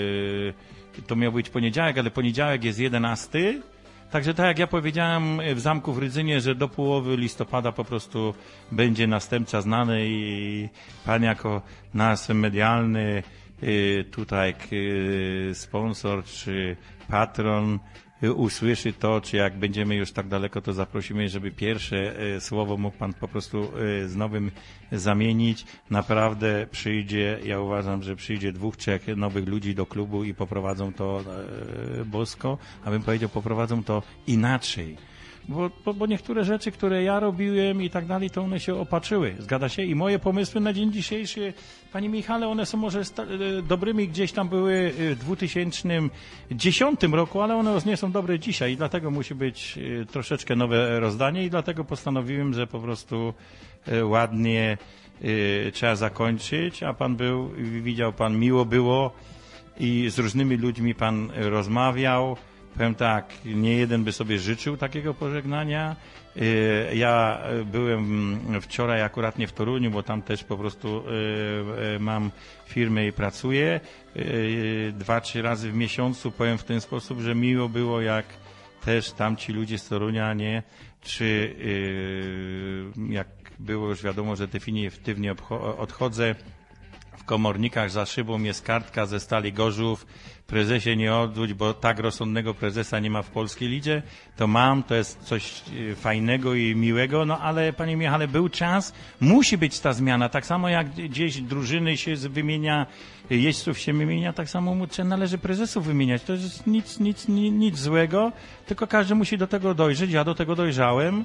Speaker 1: to miał być poniedziałek, ale poniedziałek jest jedenasty. Także tak jak ja powiedziałem w Zamku w Rydzynie, że do połowy listopada po prostu będzie następca znany i pan jako nasz medialny tutaj sponsor czy patron usłyszy to, czy jak będziemy już tak daleko, to zaprosimy, żeby pierwsze słowo mógł pan po prostu z nowym zamienić. Naprawdę przyjdzie, ja uważam, że przyjdzie dwóch, trzech nowych ludzi do klubu i poprowadzą to bosko, a bym powiedział, poprowadzą to inaczej. Bo, bo, bo niektóre rzeczy, które ja robiłem i tak dalej, to one się opatrzyły. Zgadza się? I moje pomysły na dzień dzisiejszy, Panie Michale, one są może dobrymi, gdzieś tam były w dwa tysiące dziesiątym roku, ale one już nie są dobre dzisiaj i dlatego musi być troszeczkę nowe rozdanie i dlatego postanowiłem, że po prostu ładnie trzeba zakończyć, a pan był, widział pan, miło było i z różnymi ludźmi pan rozmawiał. Powiem tak, nie jeden by sobie życzył takiego pożegnania. Ja byłem wczoraj akurat nie w Toruniu, bo tam też po prostu mam firmę i pracuję. Dwa, trzy razy w miesiącu powiem w ten sposób, że miło było, jak też tamci ludzie z Torunia, nie? Czy jak było już wiadomo, że definitywnie odchodzę, w komornikach za szybą jest kartka ze Stali Gorzów. Prezesie, nie odwróć, bo tak rozsądnego prezesa nie ma w polskiej lidze. To mam, to jest coś fajnego i miłego, no ale panie Michale, był czas, musi być ta zmiana. Tak samo jak gdzieś drużyny się wymienia, jeźdźców się wymienia, tak samo należy prezesów wymieniać. To jest nic, nic, nic, nic złego, tylko każdy musi do tego dojrzeć. Ja do tego dojrzałem,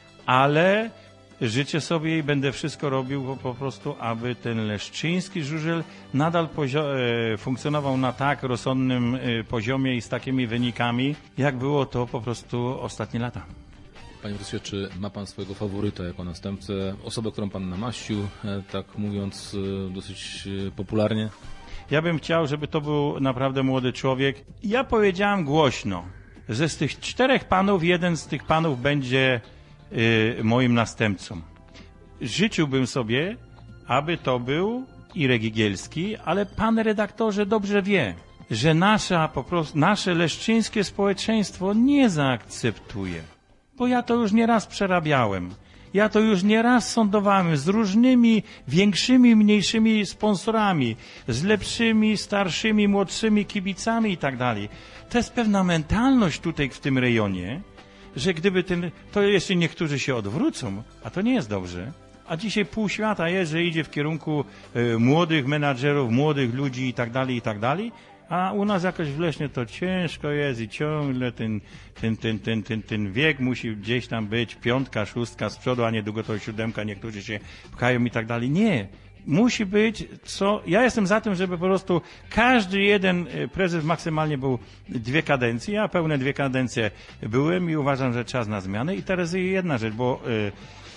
Speaker 1: ale życzę sobie i będę wszystko robił po prostu, aby ten leszczyński żużel nadal e, funkcjonował na tak rozsądnym e, poziomie i z takimi wynikami, jak było to po prostu ostatnie lata.
Speaker 11: Panie prezesie, czy ma pan swojego faworyta jako następcę, osobę, którą pan namaścił, e, tak mówiąc e, dosyć e, popularnie?
Speaker 1: Ja bym chciał, żeby to był naprawdę młody człowiek. Ja powiedziałem głośno, że z tych czterech panów jeden z tych panów będzie moim następcą. Życzyłbym sobie, aby to był Irek Igielski, ale pan redaktorze dobrze wie, że nasza, po prostu, nasze leszczyńskie społeczeństwo nie zaakceptuje. Bo ja to już nieraz przerabiałem. Ja to już nieraz sądowałem z różnymi większymi, mniejszymi sponsorami, z lepszymi, starszymi, młodszymi kibicami i tak dalej. To jest pewna mentalność tutaj w tym rejonie, że gdyby ten, to jeszcze niektórzy się odwrócą, a to nie jest dobrze. A dzisiaj pół świata jest, że idzie w kierunku y, młodych menadżerów, młodych ludzi i tak dalej, i tak dalej, a u nas jakoś w Lesznie to ciężko jest i ciągle ten, ten, ten, ten, ten, ten wiek musi gdzieś tam być, piątka, szóstka z przodu, a niedługo to siódemka, niektórzy się pchają i tak dalej. Nie. Musi być, co, ja jestem za tym, żeby po prostu każdy jeden prezes maksymalnie był dwie kadencje, ja pełne dwie kadencje byłem i uważam, że czas na zmianę. I teraz jedna rzecz, bo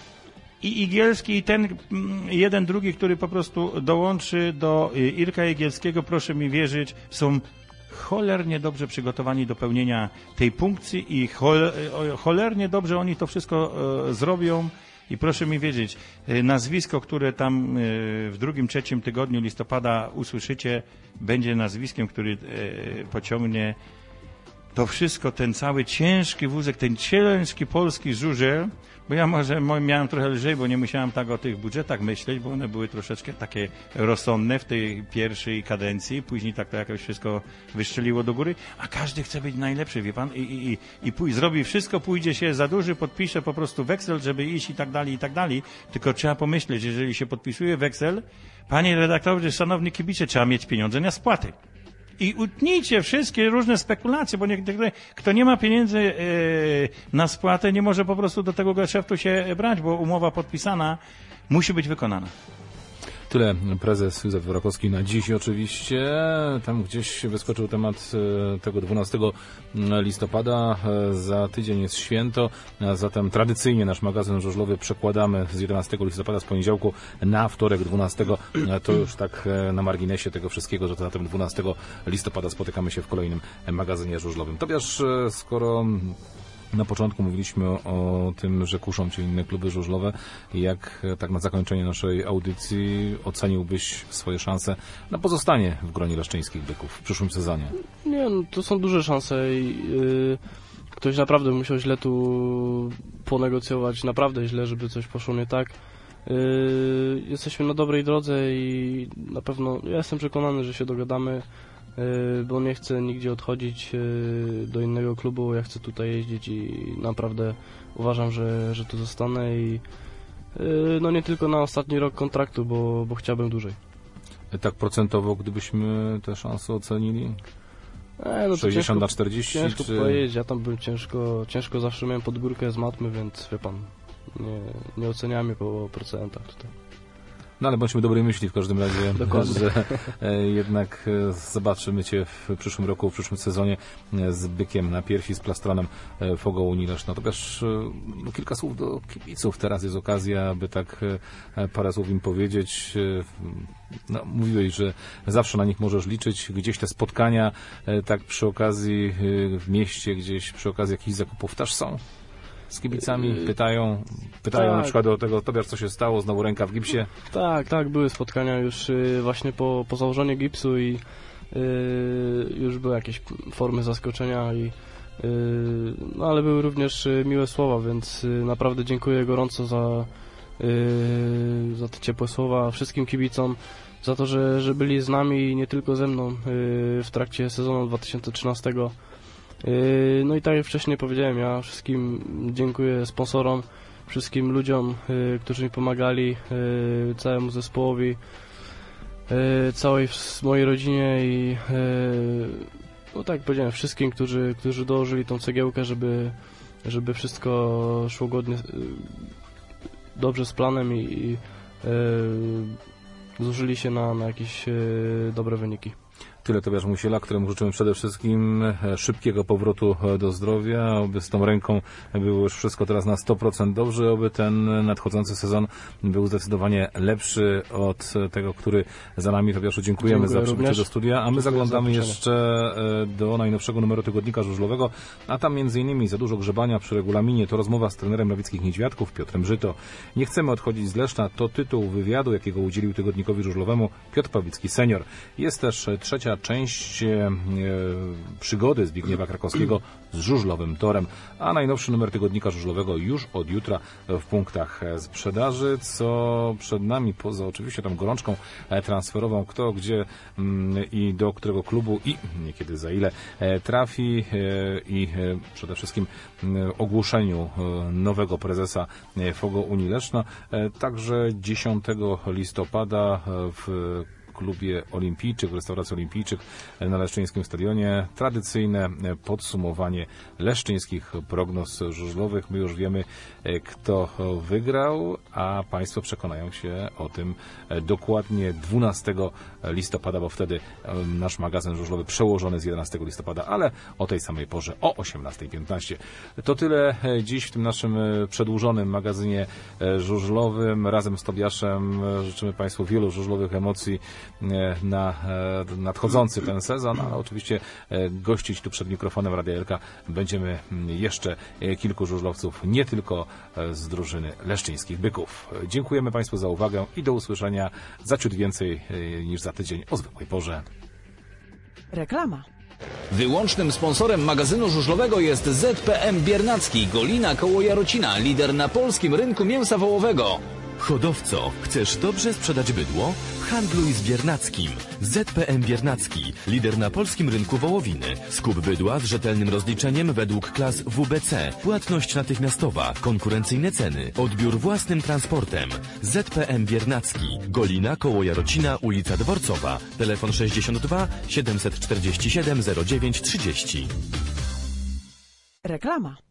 Speaker 1: i Igielski, i ten jeden, drugi, który po prostu dołączy do Irka Igielskiego, proszę mi wierzyć, są cholernie dobrze przygotowani do pełnienia tej funkcji i cholernie dobrze oni to wszystko zrobią. I proszę mi wiedzieć, nazwisko, które tam w drugim, trzecim tygodniu listopada usłyszycie, będzie nazwiskiem, który pociągnie to wszystko, ten cały ciężki wózek, ten ciężki polski żużel, bo ja może miałem trochę lżej, bo nie musiałem tak o tych budżetach myśleć, bo one były troszeczkę takie rozsądne w tej pierwszej kadencji, później tak to jakoś wszystko wystrzeliło do góry, a każdy chce być najlepszy, wie pan, i, i, i, i pój- zrobi wszystko, pójdzie się za duży, podpisze po prostu weksel, żeby iść i tak dalej, i tak dalej, tylko trzeba pomyśleć, jeżeli się podpisuje weksel, panie redaktorze, szanowni kibice, trzeba mieć pieniądze na spłaty. I utnijcie wszystkie różne spekulacje, bo niektóre, kto nie ma pieniędzy e, na spłatę, nie może po prostu do tego geszeftu się brać, bo umowa podpisana musi być wykonana.
Speaker 3: Tyle prezes Józef Rakowski na dziś oczywiście. Tam gdzieś wyskoczył temat tego dwunastego listopada. Za tydzień jest święto, a zatem tradycyjnie nasz magazyn żużlowy przekładamy z jedenastego listopada, z poniedziałku na wtorek dwunastego. To już tak na marginesie tego wszystkiego, że to zatem dwunastego listopada spotykamy się w kolejnym magazynie żużlowym. Tobiasz, skoro na początku mówiliśmy o, o tym, że kuszą cię inne kluby żużlowe. Jak tak na zakończenie naszej audycji oceniłbyś swoje szanse na pozostanie w gronie leszczyńskich byków w przyszłym sezonie?
Speaker 4: Nie, no, to są duże szanse i yy, ktoś naprawdę musiał źle tu ponegocjować, naprawdę źle, żeby coś poszło nie tak. Yy, jesteśmy na dobrej drodze i na pewno ja jestem przekonany, że się dogadamy, yy, bo nie chcę nigdzie odchodzić yy, do innego klubu, ja chcę tutaj jeździć i naprawdę uważam, że, że tu zostanę i yy, no nie tylko na ostatni rok kontraktu, bo, bo chciałbym dłużej.
Speaker 3: Tak procentowo, gdybyśmy te szanse ocenili?
Speaker 4: E, no
Speaker 3: sześćdziesiąt
Speaker 4: ciężko,
Speaker 3: na czterdzieści?
Speaker 4: Ciężko
Speaker 3: czy...
Speaker 4: powiedzieć, ja tam byłem ciężko, ciężko zawsze miałem pod górkę z matmy, więc wie pan, nie, nie oceniamy po procentach tutaj.
Speaker 3: No ale bądźmy dobrej myśli w każdym razie,
Speaker 4: Dokładnie.
Speaker 3: że e, jednak e, zobaczymy cię w przyszłym roku, w przyszłym sezonie e, z bykiem na piersi, z plastranem e, w Ogołuni Leszno. To też e, no, kilka słów do kibiców. Teraz jest okazja, aby tak e, parę słów im powiedzieć. E, no, mówiłeś, że zawsze na nich możesz liczyć. Gdzieś te spotkania e, tak przy okazji e, w mieście, gdzieś przy okazji jakichś zakupów też są? Z kibicami pytają, pytają
Speaker 4: tak.
Speaker 3: na przykład o tego, Tobiasz, co się stało, znowu ręka w gipsie.
Speaker 4: Tak, tak, były spotkania już y, właśnie po, po założeniu gipsu i y, już były jakieś formy zaskoczenia, i, y, no, ale były również y, miłe słowa, więc y, naprawdę dziękuję gorąco za, y, za te ciepłe słowa wszystkim kibicom, za to, że, że byli z nami i nie tylko ze mną y, w trakcie sezonu dwa tysiące trzynastego. No i tak jak wcześniej powiedziałem, ja wszystkim dziękuję sponsorom, wszystkim ludziom, którzy mi pomagali, całemu zespołowi, całej mojej rodzinie i no tak jak powiedziałem, wszystkim, którzy, którzy dołożyli tą cegiełkę, żeby, żeby wszystko szło godnie, dobrze z planem i, i zużyli się na, na jakieś dobre wyniki.
Speaker 3: Tyle Tobiasz Musiela, któremu życzymy przede wszystkim szybkiego powrotu do zdrowia, aby z tą ręką było już wszystko teraz na sto procent dobrze, aby ten nadchodzący sezon był zdecydowanie lepszy od tego, który za nami. Tobiaszu, dziękujemy
Speaker 4: Dziękuję
Speaker 3: za przybycie do studia, a my
Speaker 4: Dziękuję
Speaker 3: zaglądamy
Speaker 4: za
Speaker 3: jeszcze do najnowszego numeru tygodnika żużlowego, a tam między innymi za dużo grzebania przy regulaminie, to rozmowa z trenerem Nowickich Niedźwiadków, Piotrem Żyto. Nie chcemy odchodzić z Leszna, to tytuł wywiadu, jakiego udzielił tygodnikowi żużlowemu Piotr Pawlicki senior. Jest też trzecia część e, przygody Zbigniewa Krakowskiego z żużlowym torem, a najnowszy numer tygodnika żużlowego już od jutra w punktach sprzedaży, co przed nami, poza oczywiście tą gorączką transferową, kto, gdzie mm, i do którego klubu i niekiedy za ile e, trafi e, i e, przede wszystkim e, ogłoszeniu e, nowego prezesa e, Fogo Unii Leszno. E, także dziesiątego listopada w klubie Olimpijczyk, w restauracji Olimpijczyk na Leszczyńskim Stadionie. Tradycyjne podsumowanie leszczyńskich prognoz żużlowych. My już wiemy, kto wygrał, a Państwo przekonają się o tym dokładnie dwunastego listopada, bo wtedy nasz magazyn żużlowy przełożony z jedenastego listopada, ale o tej samej porze, o osiemnastej piętnaście. To tyle dziś w tym naszym przedłużonym magazynie żużlowym. Razem z Tobiaszem życzymy Państwu wielu żużlowych emocji na nadchodzący ten sezon, ale oczywiście gościć tu przed mikrofonem Radia Elka będziemy jeszcze kilku żużlowców, nie tylko z drużyny leszczyńskich Byków. Dziękujemy Państwu za uwagę i do usłyszenia za ciut więcej niż za tydzień o zwykłej porze.
Speaker 6: Reklama.
Speaker 7: Wyłącznym sponsorem magazynu żużlowego jest Z P M Biernacki, Golina koło Jarocina, lider na polskim rynku mięsa wołowego.
Speaker 8: Hodowco, chcesz dobrze sprzedać bydło? Handluj z Biernackim. Z P M Biernacki, lider na polskim rynku wołowiny. Skup bydła z rzetelnym rozliczeniem według klas W B C. Płatność natychmiastowa, konkurencyjne ceny, odbiór własnym transportem. Z P M Biernacki, Golina koło Jarocina, ulica Dworcowa. Telefon sześćdziesiąt dwa siedemset czterdzieści siedem zero dziewięć trzydzieści.
Speaker 6: Reklama.